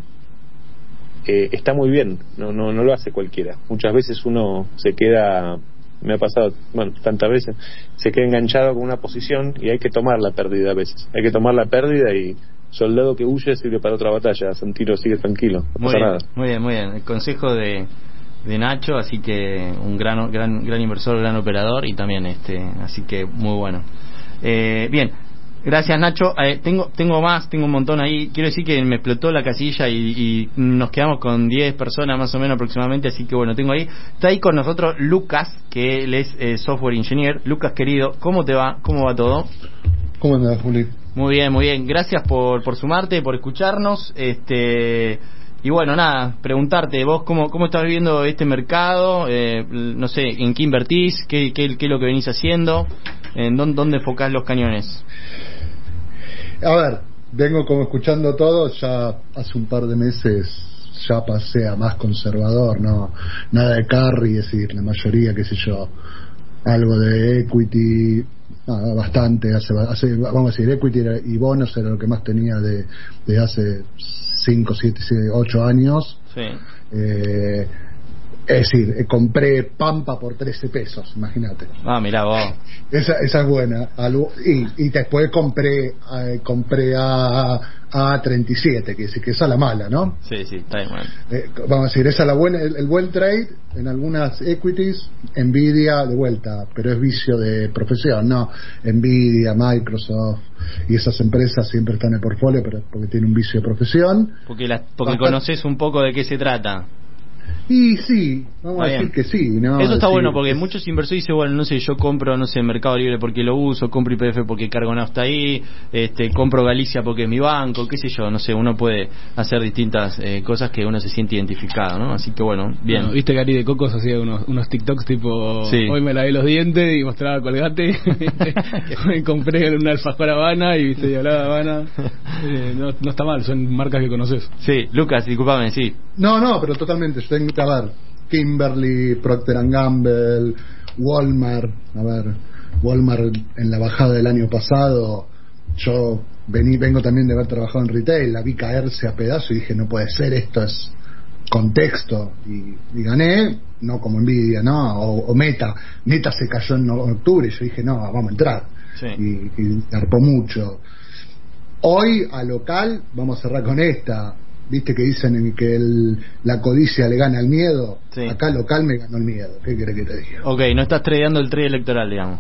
eh, está muy bien, no, no, no lo hace cualquiera. Muchas veces uno se queda, me ha pasado, bueno, tantas veces, se queda enganchado con una posición y hay que tomar la pérdida a veces, hay que tomar la pérdida, y soldado que huye sirve para otra batalla. Santino, sigue tranquilo, no muy pasa bien, nada. Muy bien, muy bien, el consejo de de Nacho, así que un gran gran gran inversor, gran operador, y también este, así que muy bueno. Eh, bien, gracias Nacho. Eh, tengo tengo más, tengo un montón ahí. Quiero decir que me explotó la casilla y, y nos quedamos con diez personas más o menos aproximadamente, así que bueno, tengo ahí. Está ahí con nosotros Lucas, que él es eh, software engineer. Lucas, querido, ¿cómo te va? ¿Cómo va todo? ¿Cómo andas, Juli? Muy bien, muy bien. Gracias por, por sumarte, por escucharnos. Este... Y bueno, nada, preguntarte, vos cómo, cómo estás viviendo este mercado, eh, no sé, en qué invertís, qué, qué, qué es lo que venís haciendo, en dónde, dónde enfocás los cañones. A ver, vengo como escuchando todo, ya hace un par de meses ya pasé a más conservador, no nada de carry, es decir, la mayoría, qué sé yo, algo de equity, nada, bastante, hace, hace, vamos a decir, equity y bonos era lo que más tenía de, de hace cinco, siete, ocho años. Sí. Eh, es decir, eh, compré Pampa por trece pesos, imagínate. Ah, mirá vos. Esa, esa es buena. Algo, y, y después compré eh, compré a, a treinta y siete, que, que esa es la mala, ¿no? Sí, sí, está bien. Bueno. Eh, vamos a decir, esa es la buena, el, el buen trade en algunas equities. Nvidia de vuelta, pero es vicio de profesión, ¿no? Nvidia, Microsoft y esas empresas siempre están en el portfolio, pero porque tiene un vicio de profesión. Porque, la, porque conoces un poco de qué se trata. Y sí, vamos está a decir bien. Que sí, ¿no? Eso está sí, bueno, porque es... muchos inversores dicen, bueno, no sé, yo compro, no sé, Mercado Libre porque lo uso, compro Y P F porque cargo nafta ahí, este, compro Galicia porque es mi banco, qué sé yo, no sé, uno puede hacer distintas eh, cosas que uno se siente identificado, ¿no? Así que bueno, bien. Bueno, viste que Ari de Cocos hacía unos, unos TikToks tipo, sí. Hoy me lavé los dientes y mostraba Colgate, me compré una alfajor Habana y viste, y hablaba Habana, eh, no, no está mal, son marcas que conoces. Sí, Lucas, discúlpame, sí. No, no, pero totalmente, yo tengo que ver Kimberly, Procter and Gamble, Walmart, a ver, Walmart en la bajada del año pasado, yo vení, vengo también de haber trabajado en retail, la vi caerse a pedazos y dije, no puede ser, esto es contexto, y, y gané, no como Nvidia, ¿no? O, o Meta, Meta se cayó en octubre y yo dije, no, vamos a entrar, sí. y, y arpó mucho. Hoy a local, vamos a cerrar con esta. Viste que dicen que el, la codicia le gana al miedo. Sí. Acá local me ganó el miedo. ¿Qué querés que te diga? Ok, no estás tradeando el trade electoral, digamos.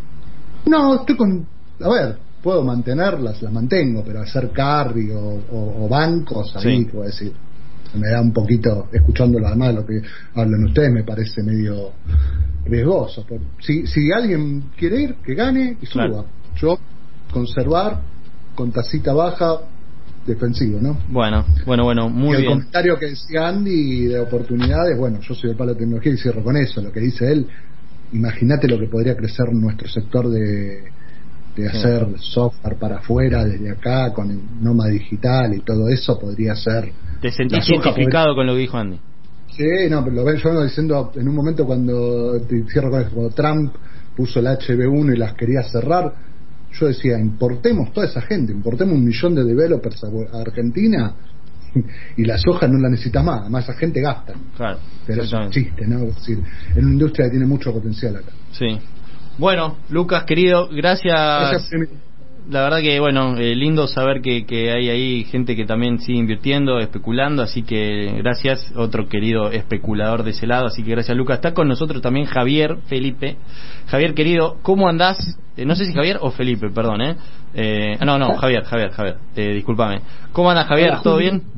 No, estoy con... A ver, puedo mantenerlas, las mantengo, pero hacer carry o, o, o bancos, ahí sí. Puedo decir. Me da un poquito, escuchando además lo que hablan ustedes, me parece medio riesgoso. Si, si alguien quiere ir, que gane y suba. Claro. Yo, conservar, con tacita baja... defensivo, ¿no? Bueno, bueno, bueno, muy y el bien. El comentario que decía Andy de oportunidades, bueno, yo soy del palo de tecnología y cierro con eso, lo que dice él, imagínate lo que podría crecer nuestro sector de, de hacer sí. software para afuera, desde acá, con el Noma Digital y todo eso, podría ser... ¿Te sentís identificado poder... con lo que dijo Andy? Sí, no, pero lo ven, yo vengo diciendo en un momento cuando, te cierro con eso, cuando Trump puso el H B uno y las quería cerrar, yo decía, importemos toda esa gente, importemos un millón de developers a Argentina y la soja no la necesitas más, además esa gente gasta. Claro, pero es un chiste, ¿no? Es decir, en una industria que tiene mucho potencial acá. Sí. Bueno, Lucas, querido, gracias. Gracias. La verdad que, bueno, eh, lindo saber que, que hay ahí gente que también sigue invirtiendo, especulando, así que gracias, otro querido especulador de ese lado, así que gracias, Lucas. Está con nosotros también Javier Felipe. Javier, querido, ¿cómo andás? Eh, no sé si Javier o Felipe, perdón, ¿eh? eh no, no, Javier, Javier, Javier, eh, discúlpame. ¿Cómo andás, Javier? Hola, ¿todo bien?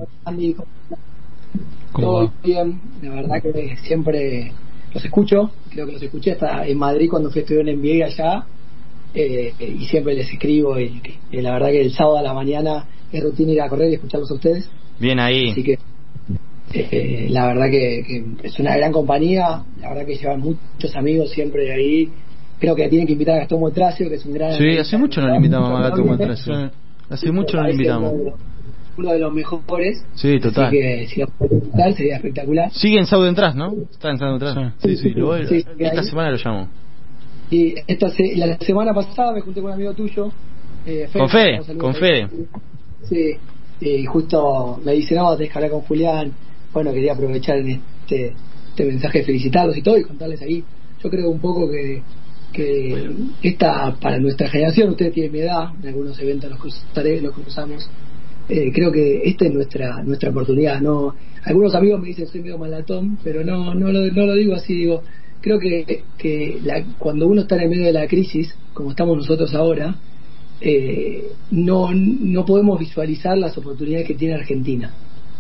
¿Cómo Todo va? Bien, la verdad que siempre los escucho, creo que los escuché hasta en Madrid cuando fui a estudiar en M B A allá. Eh, y siempre les escribo y, y la verdad que el sábado a la mañana es rutina ir a correr y escucharlos a ustedes. Bien ahí. Así que eh, la verdad que, que es una gran compañía, la verdad que llevan muchos amigos siempre ahí. Creo que tienen que invitar a Gastón Montracio, que es un gran... Sí, hace mucho no le invitamos a Gastón Montracio. Hace mucho no le invitamos. Uno de los mejores. Sí, total. Así que si lo pueden invitar sería espectacular. Sigue en Saudentras, ¿no? Está en Saudentras. Sí, sí, sí, lo voy, sí, esta semana lo llamo. Y esta se, la semana pasada me junté con un amigo tuyo, eh, Fede, con Fede, con Fede. Sí, y justo me dice, no, tenés que hablar con Julián. Bueno, quería aprovechar en este, este mensaje de felicitarlos y todo y contarles ahí. Yo creo un poco que, que esta, para nuestra generación, ustedes tienen mi edad, en algunos eventos los cruzaré, los cruzamos. Eh, creo que esta es nuestra nuestra oportunidad. No, algunos amigos me dicen soy medio malatón, pero no no lo, no lo digo así, digo. Creo que, que la, cuando uno está en el medio de la crisis, como estamos nosotros ahora, eh, no, no podemos visualizar las oportunidades que tiene Argentina.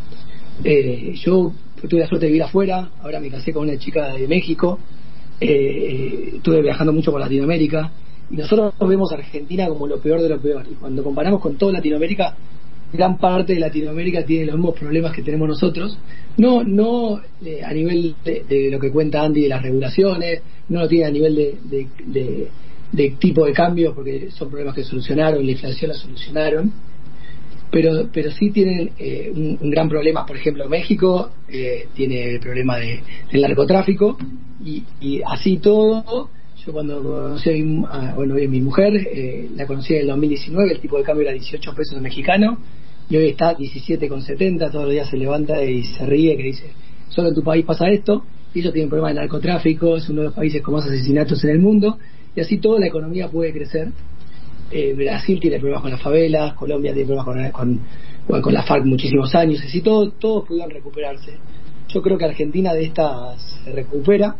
Eh, yo tuve la suerte de vivir afuera, ahora me casé con una chica de México, eh, estuve viajando mucho por Latinoamérica, y nosotros vemos a Argentina como lo peor de lo peor. Y cuando comparamos con toda Latinoamérica, gran parte de Latinoamérica tiene los mismos problemas que tenemos nosotros, no no eh, a nivel de, de lo que cuenta Andy de las regulaciones, no lo tiene a nivel de, de, de, de tipo de cambios, porque son problemas que solucionaron, la inflación la solucionaron, pero pero sí tienen eh, un, un gran problema. Por ejemplo, México eh, tiene el problema de, del narcotráfico, y, y así todo. Yo cuando conocí a mi, a, bueno, a mi mujer, eh, la conocí en el dos mil diecinueve, el tipo de cambio era dieciocho pesos mexicano, y hoy está diecisiete con setenta, todos los días se levanta y se ríe, que dice, solo en tu país pasa esto, y ellos tienen problemas de narcotráfico, es uno de los países con más asesinatos en el mundo, y así toda la economía puede crecer. eh, Brasil tiene problemas con las favelas, Colombia tiene problemas con, con, con, con la FARC muchísimos años, y así todo, todos pudieron recuperarse. Yo creo que Argentina de estas se recupera.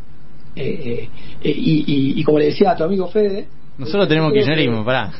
Eh, eh, y, y, y como le decía a tu amigo Fede, nosotros eh, tenemos kirchnerismo, pará.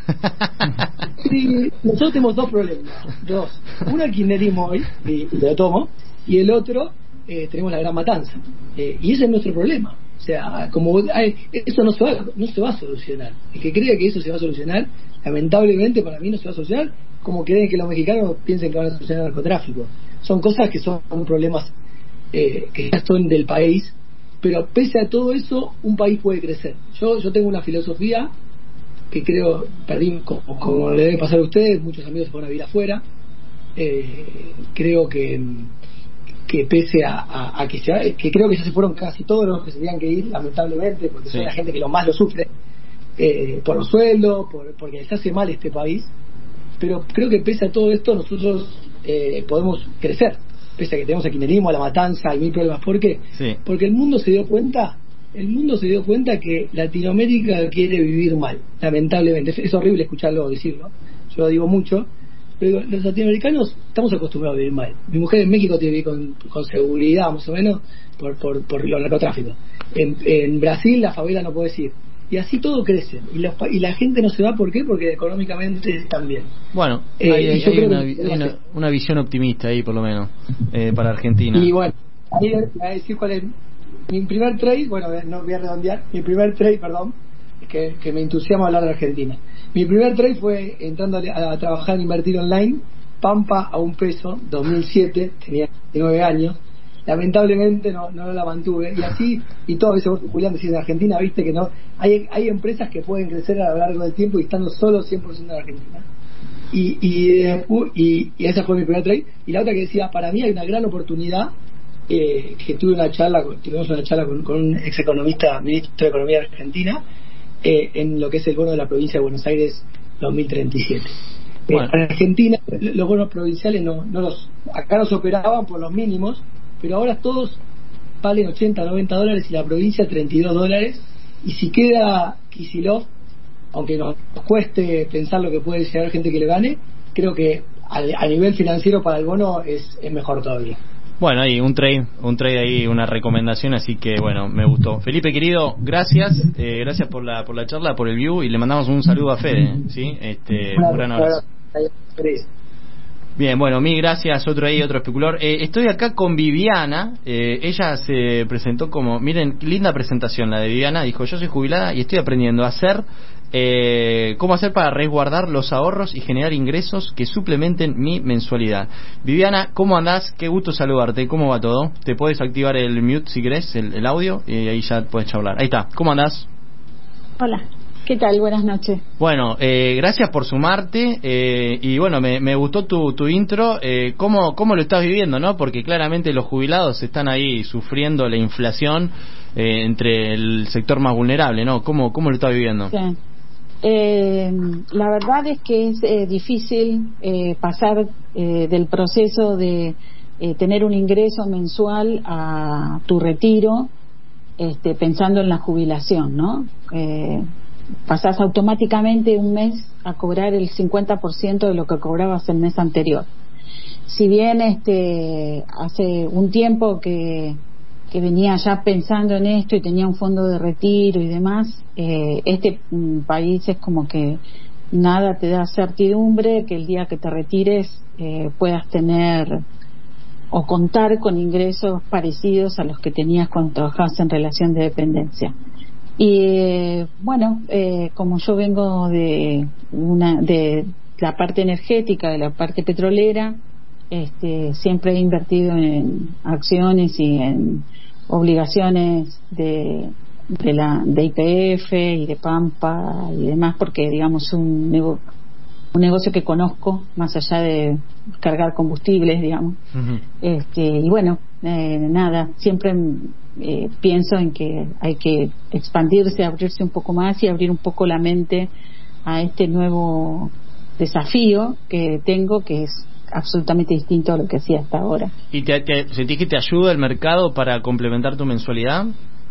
Sí, nosotros tenemos dos problemas, dos. Uno el kirchnerismo hoy, y, y lo tomo, y el otro eh, tenemos la gran matanza, eh, y ese es nuestro problema. O sea, como ay, eso no se va, no se va a solucionar. El que crea que eso se va a solucionar, lamentablemente para mí no se va a solucionar, como creen que los mexicanos piensen que van a solucionar el narcotráfico. Son cosas que son problemas eh, que ya son del país. Pero pese a todo eso, un país puede crecer. Yo yo tengo una filosofía que creo, perdí, como, como le debe pasar a ustedes, muchos amigos se van a vivir afuera. Eh, creo que que pese a, a, a que se, que creo que ya se fueron casi todos los que se tenían que ir, lamentablemente, porque sí. Son la gente que lo más lo sufre, eh, por los sueldos, por, porque les hace mal este país. Pero creo que pese a todo esto, nosotros eh, podemos crecer. Pese a que tenemos el kirchnerismo, la matanza, hay mil problemas. ¿Por qué? Sí. Porque el mundo se dio cuenta, el mundo se dio cuenta que Latinoamérica quiere vivir mal, lamentablemente. Es horrible escucharlo decirlo, yo lo digo mucho, pero los latinoamericanos estamos acostumbrados a vivir mal. Mi mujer en México tiene que vivir con, con seguridad, más o menos, por, por, por los narcotráficos. En, en Brasil la favela no puede ir. Y así todo crece. Y, los, y la gente no se va, ¿por qué? Porque económicamente están bien. Bueno, eh, hay, hay, hay, una, hay una, una visión optimista ahí, por lo menos, eh, para Argentina. Y bueno, ahí voy a decir cuál es mi primer trade. Bueno, no voy a redondear. Mi primer trade, perdón, que, que me entusiasma hablar de Argentina. Mi primer trade fue entrando a, a trabajar en invertir online. Pampa a un peso, dos mil siete, tenía diecinueve años. lamentablemente no, no la mantuve. Y así, y todo eso, Julián, decís en Argentina, viste que no, hay, hay empresas que pueden crecer a lo largo del tiempo y estando solo cien por ciento en Argentina. Y, y, eh, y, y esa fue mi primer trade. Y la otra que decía, para mí hay una gran oportunidad, eh, que tuve una charla, tuvimos una charla con, con un ex economista, ministro de Economía de Argentina, eh, en lo que es el bono de la provincia de Buenos Aires dos mil treinta y siete. Bueno. En Argentina los bonos provinciales no, no los, acá los operaban por los mínimos, pero ahora todos valen ochenta, noventa dólares y la provincia treinta y dos dólares. Y si queda Kicillof, aunque nos cueste pensar lo que puede llegar gente que le gane, creo que a, a nivel financiero para el bono es, es mejor todavía. Bueno, ahí un trade, un trade ahí, una recomendación, así que bueno, me gustó. Felipe, querido, gracias, eh, gracias por la por la charla, por el view, y le mandamos un saludo a Fede, ¿sí? Este, un gran abrazo. Bien, bueno, mil gracias, otro ahí, otro especulador. Eh, estoy acá con Viviana, eh, ella se presentó como, miren, linda presentación la de Viviana, dijo, yo soy jubilada y estoy aprendiendo a hacer, eh, cómo hacer para resguardar los ahorros y generar ingresos que suplementen mi mensualidad. Viviana, ¿cómo andás? Qué gusto saludarte, ¿cómo va todo? Te puedes activar el mute si querés, el, el audio, y ahí ya puedes hablar. Ahí está, ¿cómo andás? Hola. ¿Qué tal? Buenas noches. Bueno, eh, gracias por sumarte, eh, y bueno, me, me gustó tu, tu intro. eh, ¿cómo, ¿Cómo lo estás viviendo, no? Porque claramente los jubilados están ahí sufriendo la inflación, eh, entre el sector más vulnerable, ¿no? ¿Cómo, cómo lo estás viviendo? Sí. Eh, la verdad es que es eh, difícil eh, pasar eh, del proceso de eh, tener un ingreso mensual a tu retiro, este, pensando en la jubilación, ¿no? Eh, pasás automáticamente un mes a cobrar el cincuenta por ciento de lo que cobrabas el mes anterior. Si bien este hace un tiempo que, que venía ya pensando en esto y tenía un fondo de retiro y demás, eh, este mm, país es como que nada te da certidumbre que el día que te retires eh, puedas tener o contar con ingresos parecidos a los que tenías cuando trabajabas en relación de dependencia. Y eh, bueno, eh, como yo vengo de una de la parte energética, de la parte petrolera, este, siempre he invertido en acciones y en obligaciones de de la de Y P F y de Pampa y demás, porque digamos un nego, un negocio que conozco más allá de cargar combustibles, digamos. Uh-huh. Este, y bueno, eh, nada, siempre eh, pienso en que hay que expandirse, abrirse un poco más y abrir un poco la mente a este nuevo desafío que tengo, que es absolutamente distinto a lo que hacía hasta ahora. ¿Y te, te sentís que te ayuda el mercado para complementar tu mensualidad?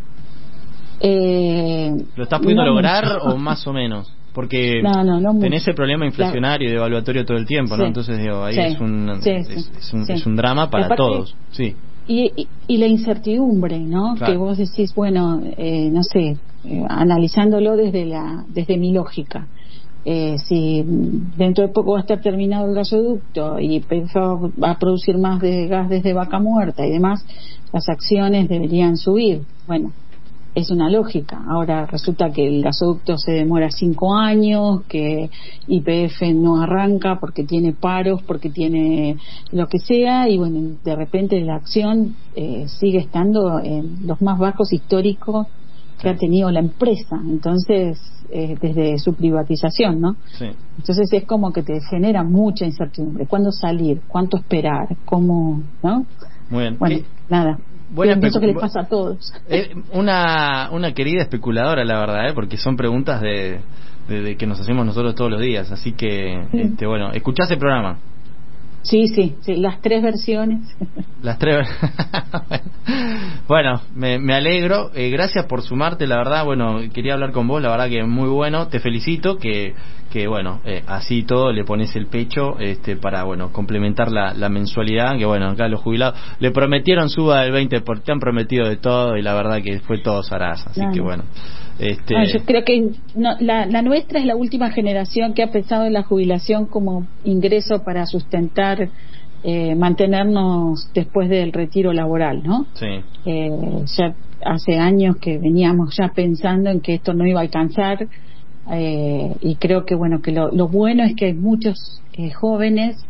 Eh, ¿Lo estás pudiendo no lograr mucho. o más o menos? Porque no, no, no tenés mucho. el problema inflacionario y devaluatorio todo el tiempo, ¿no? Sí. Entonces digo, ahí Sí. es, un, Sí, es, sí. es, un, Sí. es un drama para Aparte, todos. Sí. Y, y, y la incertidumbre, ¿no? Claro. Que vos decís, bueno, eh, no sé, eh, analizándolo desde la desde mi lógica. Eh, si dentro de poco va a estar terminado el gasoducto y P F va a producir más de gas desde Vaca Muerta y demás, las acciones deberían subir. Bueno, es una lógica. Ahora resulta que el gasoducto se demora cinco años, que Y P F no arranca porque tiene paros, porque tiene lo que sea, y bueno, de repente la acción eh, sigue estando en los más bajos históricos que ha tenido la empresa, entonces eh, desde su privatización, ¿no? Sí. Entonces es como que te genera mucha incertidumbre. ¿Cuándo salir? ¿Cuánto esperar? ¿Cómo? ¿No? Muy bien. Bueno, ¿Qué? nada. Buena Pienso especu- que les pasa a todos. Eh, una una querida especuladora, la verdad, ¿eh? Porque son preguntas de, de, de que nos hacemos nosotros todos los días, así que Sí. este bueno, ¿escuchás el programa? Sí, sí, sí, las tres versiones. Las tres. Bueno, me, me alegro. Eh, gracias por sumarte, la verdad. Bueno, quería hablar con vos, la verdad que muy bueno. Te felicito que, que bueno, eh, así todo le pones el pecho este para, bueno, complementar la, la mensualidad. Que bueno, acá los jubilados le prometieron suba del veinte por ciento, te han prometido de todo y la verdad que fue todo zaraza. Así No, que no. bueno. Este... No, yo creo que no, la, la nuestra es la última generación que ha pensado en la jubilación como ingreso para sustentar, eh, mantenernos después del retiro laboral, ¿no? Sí. Eh, ya hace años que veníamos ya pensando en que esto no iba a alcanzar, eh, y creo que bueno que lo, lo bueno es que hay muchos eh, jóvenes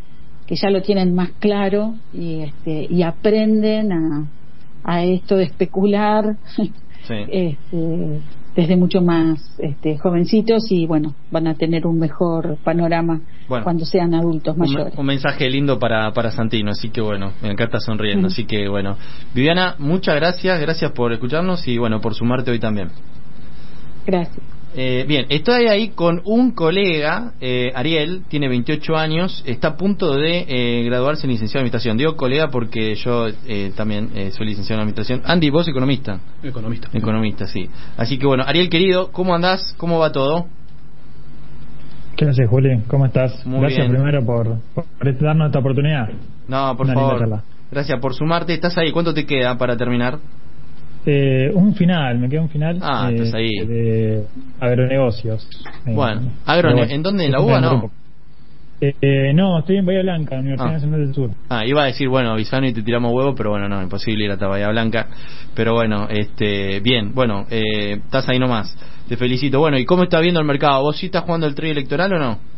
que ya lo tienen más claro y este y aprenden a, a esto de especular sí. este, desde mucho más este, jovencitos y bueno, van a tener un mejor panorama bueno, cuando sean adultos mayores. Un, un mensaje lindo para, para Santino, así que bueno, me encanta sonriendo, uh-huh. Así que bueno, Viviana, muchas gracias, gracias por escucharnos y bueno, por sumarte hoy también. Gracias. Eh, bien, estoy ahí con un colega, eh, Ariel, tiene veintiocho años, está a punto de eh, graduarse en licenciado en administración. Digo colega porque yo eh, también eh, soy licenciado en administración. Andy, ¿vos economista? Economista. Economista, sí. Así que bueno, Ariel querido, ¿cómo andás? ¿Cómo va todo? ¿Qué haces, Juli? ¿Cómo estás? Muy Gracias bien. primero por, por darnos esta oportunidad. No, por Una favor. Gracias por sumarte. ¿Estás ahí? ¿Cuánto te queda para terminar? Eh, un final, me queda un final. Ah, eh, estás ahí. De agronegocios. Eh, bueno, agronegocios. Bueno, ¿en dónde? ¿En la U B A no? Eh, eh, no, estoy en Bahía Blanca, Universidad ah. Nacional del Sur. Ah, iba a decir, bueno, avisano y te tiramos huevo, pero bueno, no, imposible ir hasta Bahía Blanca. Pero bueno, este, bien, bueno, eh, estás ahí nomás. Te felicito. Bueno, ¿y cómo está viendo el mercado? ¿Vos sí estás jugando el trade electoral o no?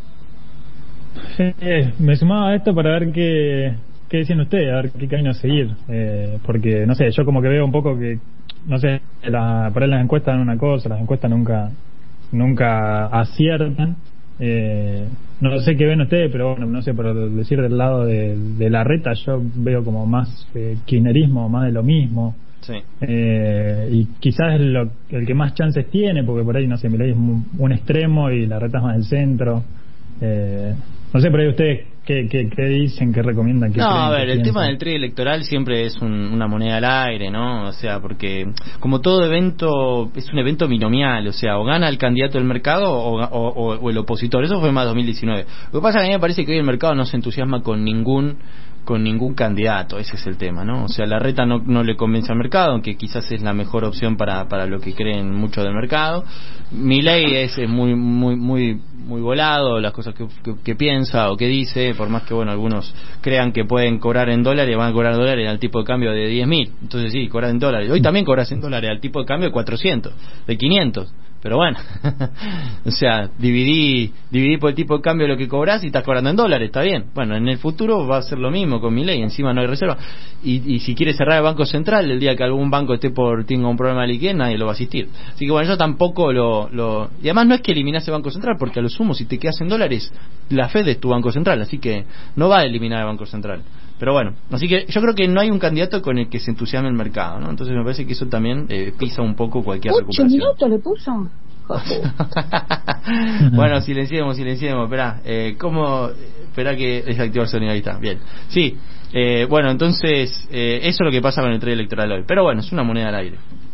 Sí, me sumaba a esto para ver qué, qué decían ustedes, a ver qué camino seguir. Eh, porque, no sé, yo como que veo un poco que no sé, la, por ahí las encuestas dan una cosa, las encuestas nunca nunca aciertan. Eh, no sé qué ven ustedes, pero bueno, no sé, por decir del lado de, de la reta, yo veo como más eh, kirchnerismo, más de lo mismo. Sí. Eh, y quizás es lo, el que más chances tiene, porque por ahí, no sé, Milei es un, un extremo y la reta es más del centro. Eh, no sé, por ahí ustedes ¿qué, qué, qué dicen, qué recomiendan? Qué no, creen, a ver, el piensan? tema del trade electoral siempre es un, una moneda al aire, ¿no? O sea, porque como todo evento, es un evento binomial, o sea, o gana el candidato del mercado o, o, o el opositor. Eso fue más dos mil diecinueve. Lo que pasa es que a mí me parece que hoy el mercado no se entusiasma con ningún con ningún candidato, ese es el tema, ¿no? O sea, la reta no, no le convence al mercado, aunque quizás es la mejor opción para, para lo que creen mucho del mercado. Milei es, es muy muy muy muy volado, las cosas que, que, que piensa o que dice, por más que, bueno, algunos crean que pueden cobrar en dólares, van a cobrar dólares al tipo de cambio de diez mil, entonces sí, cobrar en dólares. Hoy también cobras en dólares al tipo de cambio de cuatrocientos, de quinientos. Pero bueno, o sea, dividí dividí por el tipo de cambio lo que cobras y estás cobrando en dólares, está bien. Bueno, en el futuro va a ser lo mismo con Milei, encima no hay reserva. Y, y si quiere cerrar el Banco Central, el día que algún banco esté por tenga un problema de liquidez, nadie lo va a asistir. Así que bueno, yo tampoco lo, lo... Y además no es que eliminase el Banco Central, porque a lo sumo, si te quedas en dólares, la Fed es tu Banco Central, así que no va a eliminar el Banco Central. Pero bueno, así que yo creo que no hay un candidato con el que se entusiasme el mercado, ¿no? Entonces me parece que eso también eh, pisa un poco cualquier ¿Ocho recuperación. minutos le puso? Bueno, silenciemos, silenciemos, esperá, eh, ¿cómo? Esperá que desactivó el sonido, ahí está, bien. Sí, eh, bueno, entonces, eh, eso es lo que pasa con el trade electoral hoy. Pero bueno, es una moneda al aire.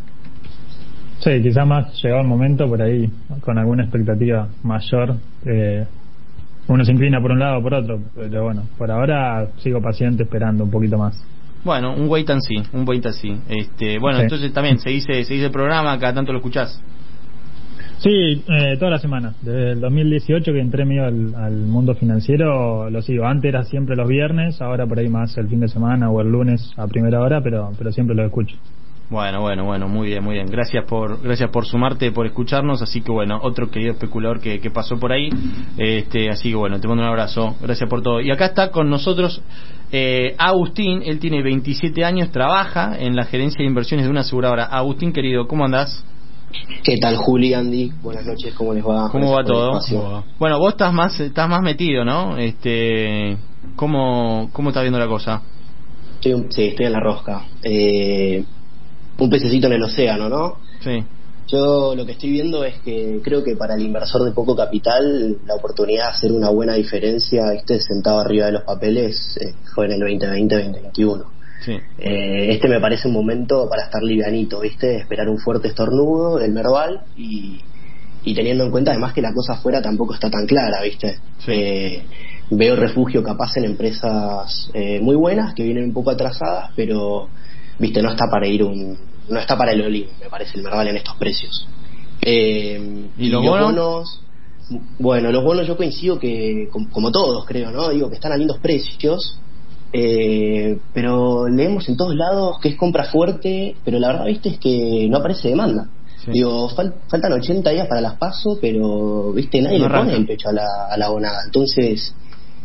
Sí, quizás más llegado el momento, por ahí, con alguna expectativa mayor, eh, uno se inclina por un lado o por otro, pero bueno, por ahora sigo paciente esperando un poquito más. Bueno, un wait and see, un wait and see. Este, bueno, sí. Entonces también se dice, se dice el programa, cada tanto lo escuchás. Sí, eh, toda la semana. Desde el dos mil dieciocho que entré medio al, al mundo financiero, lo sigo. Antes era siempre los viernes, ahora por ahí más el fin de semana o el lunes a primera hora, pero pero siempre lo escucho. Bueno, bueno, bueno, muy bien, muy bien. Gracias por gracias por sumarte, por escucharnos. Así que bueno, otro querido especulador que, que pasó por ahí. Este, así que bueno, te mando un abrazo. Gracias por todo. Y acá está con nosotros eh, Agustín. Él tiene veintisiete años, trabaja en la gerencia de inversiones de una aseguradora. Agustín, querido, ¿cómo andás? ¿Qué tal, Juli, Andy? Buenas noches, ¿cómo les va? ¿Cómo va todo? ¿Cómo va? Bueno, vos estás más estás más metido, ¿no? Este, ¿cómo cómo estás viendo la cosa? Estoy, sí, estoy en la rosca. Eh, un pececito en el océano, ¿no? Sí. Yo lo que estoy viendo es que creo que para el inversor de poco capital la oportunidad de hacer una buena diferencia, ¿viste? Sentado arriba de los papeles, eh, fue en el veinte veinte, veinte veintiuno. Sí. Eh, este me parece un momento para estar livianito, ¿viste? Esperar un fuerte estornudo del Merval y, y teniendo en cuenta además que la cosa afuera tampoco está tan clara, ¿viste? Sí. Eh, veo refugio capaz en empresas eh, muy buenas que vienen un poco atrasadas, pero viste, no está para ir un no está para el olín, me parece el Merval en estos precios. Eh, ¿Y los, y los bonos? bonos? Bueno, los bonos yo coincido que como, como todos creo, ¿no? Digo que están a lindos precios. Eh, pero leemos en todos lados que es compra fuerte, pero la verdad, viste, es que no aparece demanda. Sí. Digo, fal, faltan ochenta días para las PASO, pero viste, nadie no le arranca. Pone el pecho a la, a la bonada. Entonces,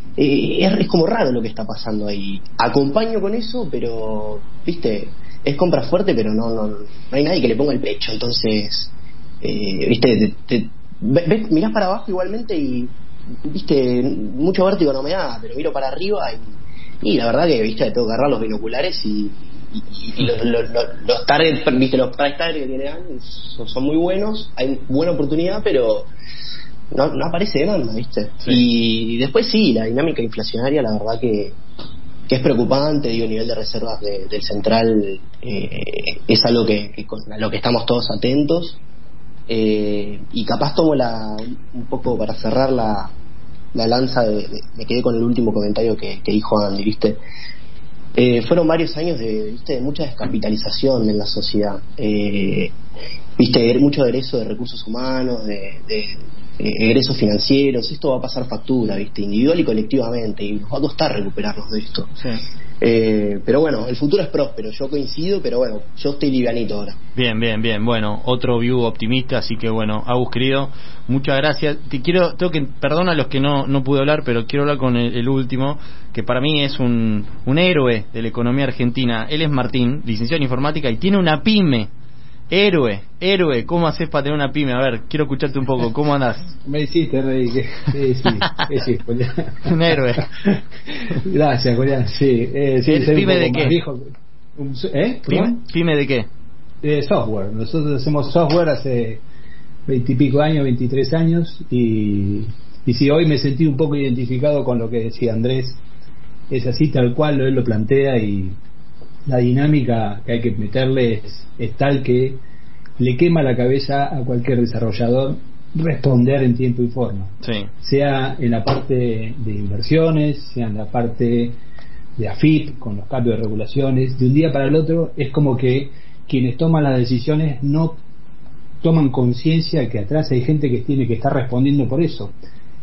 eh, es, es como raro lo que está pasando ahí. Acompaño con eso, pero, viste, es compra fuerte, pero no, no, no hay nadie que le ponga el pecho. Entonces, eh, viste, te, te, ves, mirás para abajo igualmente y, viste, mucho vértigo no me da, pero miro para arriba y, y la verdad que, viste, tengo que agarrar los binoculares y, y, y los, los, los, los targets, viste, los price targets que tienen son, son muy buenos, hay buena oportunidad, pero no, no aparece demanda, viste. Sí. Y después sí, la dinámica inflacionaria, la verdad que que es preocupante, digo, el nivel de reservas de, del central eh, es algo que, que con lo que estamos todos atentos, eh, y capaz tomo la un poco para cerrar la, la lanza de, de, me quedé con el último comentario que, que dijo Andy, viste. Eh, fueron varios años de, viste, de mucha descapitalización en la sociedad, eh, viste, mucho egreso de recursos humanos, de, de egresos financieros. Esto va a pasar factura, viste, individual y colectivamente, y nos va a costar recuperarnos de esto. Sí. Eh, pero bueno, el futuro es próspero, yo coincido, pero bueno, yo estoy livianito ahora. Bien, bien, bien, bueno, otro view optimista, así que bueno, Agus querido, muchas gracias. Te quiero, tengo que, perdona a los que no, no pude hablar, pero quiero hablar con el, el último, que para mí es un, un héroe de la economía argentina. Él es Martín, licenciado en informática y tiene una pyme. Héroe, héroe, ¿cómo haces para tener una pyme? A ver, quiero escucharte un poco, ¿cómo andás? Me hiciste reír, sí, sí, sí, Julián. Un héroe. Gracias, Julián, sí. Eh, sí ¿Pyme de qué? Viejo. ¿Eh? ¿Pyme? ¿Pyme de qué? Eh, software, nosotros hacemos software hace veintipico años, veintitrés años, y, y sí, hoy me sentí un poco identificado con lo que decía Andrés, es así tal cual, él lo plantea, y la dinámica que hay que meterle es, es tal que le quema la cabeza a cualquier desarrollador responder en tiempo y forma, sí. Sea en la parte de inversiones, sea en la parte de A F I P con los cambios de regulaciones. De un día para el otro es como que quienes toman las decisiones no toman conciencia que atrás hay gente que tiene que estar respondiendo por eso.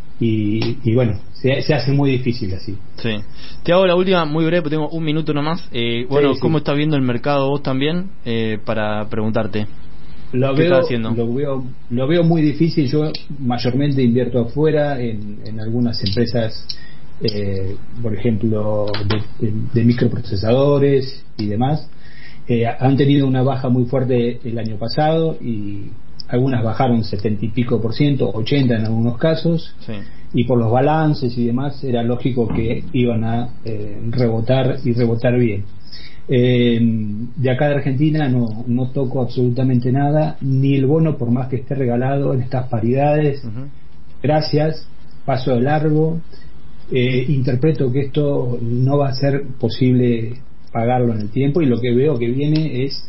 Y, y bueno, se, se hace muy difícil así. Sí. Te hago la última muy breve, porque tengo un minuto nomás. Eh, bueno, sí, ¿cómo sí. estás viendo el mercado vos también? Eh, para preguntarte. Lo ¿Qué veo, estás haciendo? Lo veo, lo veo muy difícil. Yo mayormente invierto afuera en, en algunas empresas, eh, por ejemplo, de, de, de microprocesadores y demás. Eh, han tenido una baja muy fuerte el año pasado y algunas bajaron setenta y pico por ciento, ochenta en algunos casos, sí. Y por los balances y demás era lógico que iban a eh, rebotar y rebotar bien. Eh, de acá de Argentina no, no toco absolutamente nada, ni el bono por más que esté regalado en estas paridades. Uh-huh. Gracias, paso de largo. Eh, interpreto que esto no va a ser posible pagarlo en el tiempo, y lo que veo que viene es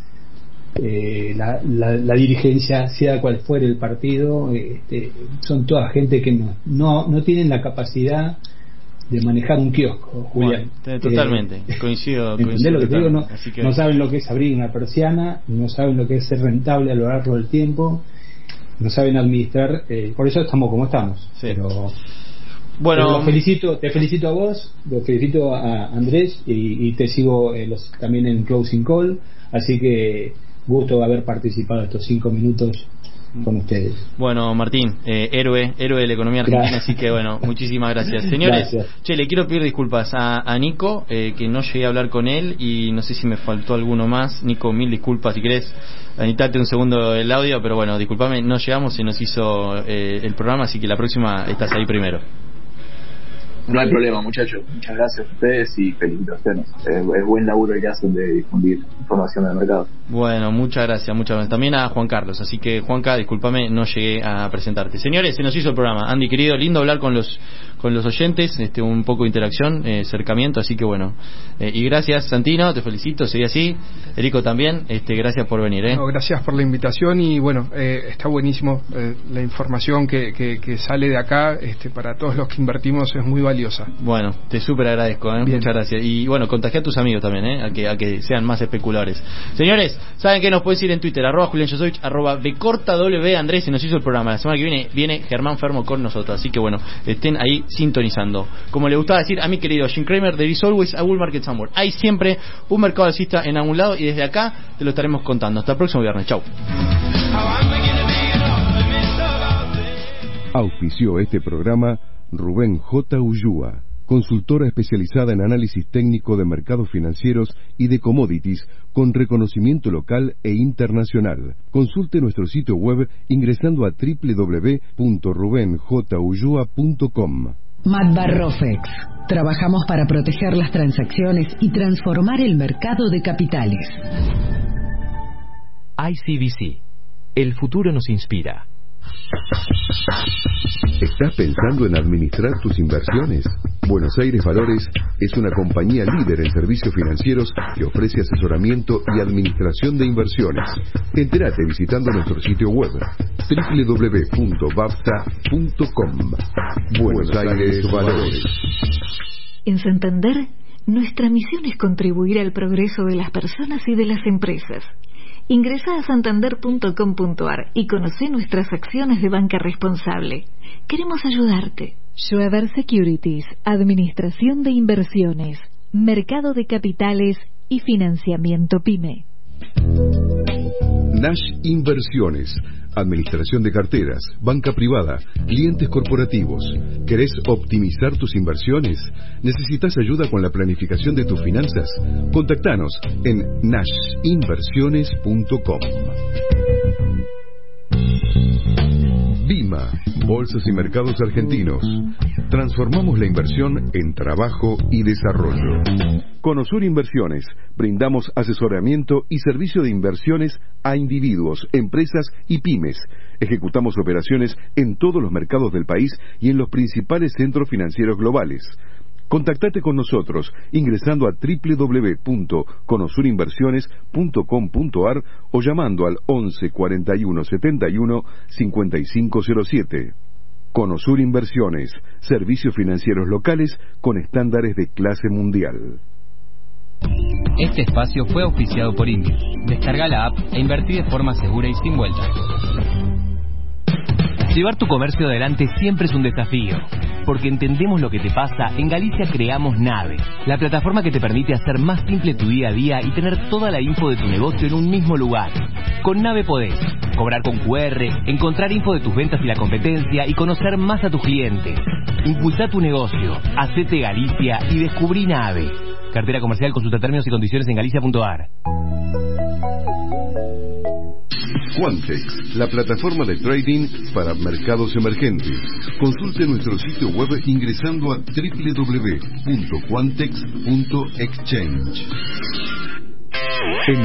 Eh, la, la, la dirigencia, sea cual fuere el partido, este, son toda gente que no, no, no tienen la capacidad de manejar un kiosco, Julián. Bueno, totalmente, eh, coincido. ¿Entendés lo que te digo? No, que... no saben lo que es abrir una persiana, no saben lo que es ser rentable a lo largo del tiempo, no saben administrar, eh, por eso estamos como estamos. Sí. Pero bueno, pero felicito, te felicito a vos, lo felicito a Andrés, y, y te sigo eh, los, también en Closing Call, así que gusto haber participado estos cinco minutos con ustedes. Bueno, Martín, eh, héroe, héroe de la economía argentina, gracias. Así que bueno, muchísimas gracias. Señores, gracias. Che, le quiero pedir disculpas a, a Nico, eh, que no llegué a hablar con él, y no sé si me faltó alguno más. Nico, mil disculpas, si querés anitarte un segundo el audio, pero bueno, disculpame, no llegamos, se nos hizo eh, el programa, así que la próxima estás ahí primero. No hay problema, muchachos. Muchas gracias a ustedes y felicitaciones. Es, es buen laburo que hacen de difundir información del mercado. Bueno, muchas gracias, muchas gracias. También a Juan Carlos. Así que, Juanca, discúlpame, no llegué a presentarte. Señores, se nos hizo el programa. Andy, querido, lindo hablar con los con los oyentes, este un poco de interacción, eh, acercamiento. Así que bueno. Eh, y gracias, Santino, te felicito, seguí así. Erico también, este gracias por venir. ¿eh? No, gracias por la invitación y bueno, eh, está buenísimo. Eh, la información que, que, que sale de acá, este para todos los que invertimos, es muy valiosa. Bueno, te súper agradezco, ¿eh? Muchas gracias. Y bueno, contagia a tus amigos también, ¿eh? a, que, a que sean más especuladores. Señores, ¿saben qué? Nos pueden ir en Twitter, arroba Julián Yosovich, arroba Becorta W Andrés, y nos hizo el programa. La semana que viene viene Germán Fermo con nosotros, así que bueno, estén ahí sintonizando. Como le gustaba decir a mi querido Jim Cramer, there is always a bull market somewhere. Hay siempre un mercado alcista en algún lado, y desde acá te lo estaremos contando. Hasta el próximo viernes, chau. Auspició este programa Rubén J. Ullúa. consultora especializada en análisis técnico de mercados financieros y de commodities con reconocimiento local e internacional. Consulte nuestro sitio web ingresando a doble u doble u doble u punto ruben j ulloa punto com. Matbarrofex. Trabajamos para proteger las transacciones y transformar el mercado de capitales. I C B C. El futuro nos inspira. ¿Estás pensando en administrar tus inversiones? Buenos Aires Valores es una compañía líder en servicios financieros que ofrece asesoramiento y administración de inversiones. Entérate visitando nuestro sitio web doble u doble u doble u punto bapta punto com. Buenos Aires Valores. En Santander, nuestra misión es contribuir al progreso de las personas y de las empresas. Ingresa a santander punto com punto ar y conoce nuestras acciones de banca responsable. Queremos ayudarte. Schweber Securities, Administración de Inversiones, Mercado de Capitales y Financiamiento PYME. Nash Inversiones, administración de carteras, banca privada, clientes corporativos. ¿Querés optimizar tus inversiones? ¿Necesitas ayuda con la planificación de tus finanzas? Contactanos en nash inversiones punto com. Bima, Bolsas y Mercados Argentinos. Transformamos la inversión en trabajo y desarrollo. Con Osur Inversiones brindamos asesoramiento y servicio de inversiones a individuos, empresas y pymes. Ejecutamos operaciones en todos los mercados del país y en los principales centros financieros globales. Contactate con nosotros ingresando a doble u doble u doble u punto conosurinversiones punto com punto ar o llamando al once cuarenta y uno setenta y uno cincuenta y cinco cero siete. Conosur Inversiones, servicios financieros locales con estándares de clase mundial. Este espacio fue auspiciado por Invi. Descarga la app e invertí de forma segura y sin vueltas. Llevar tu comercio adelante siempre es un desafío. Porque entendemos lo que te pasa, en Galicia creamos Nave, la plataforma que te permite hacer más simple tu día a día y tener toda la info de tu negocio en un mismo lugar. Con Nave podés cobrar con Q R, encontrar info de tus ventas y la competencia y conocer más a tus clientes. Impulsá tu negocio, hacete Galicia y descubrí Nave. Cartera comercial, consulta términos y condiciones en galicia punto ar. Quantex, la plataforma de trading para mercados emergentes. Consulte nuestro sitio web ingresando a doble u doble u doble u punto quantex punto exchange. En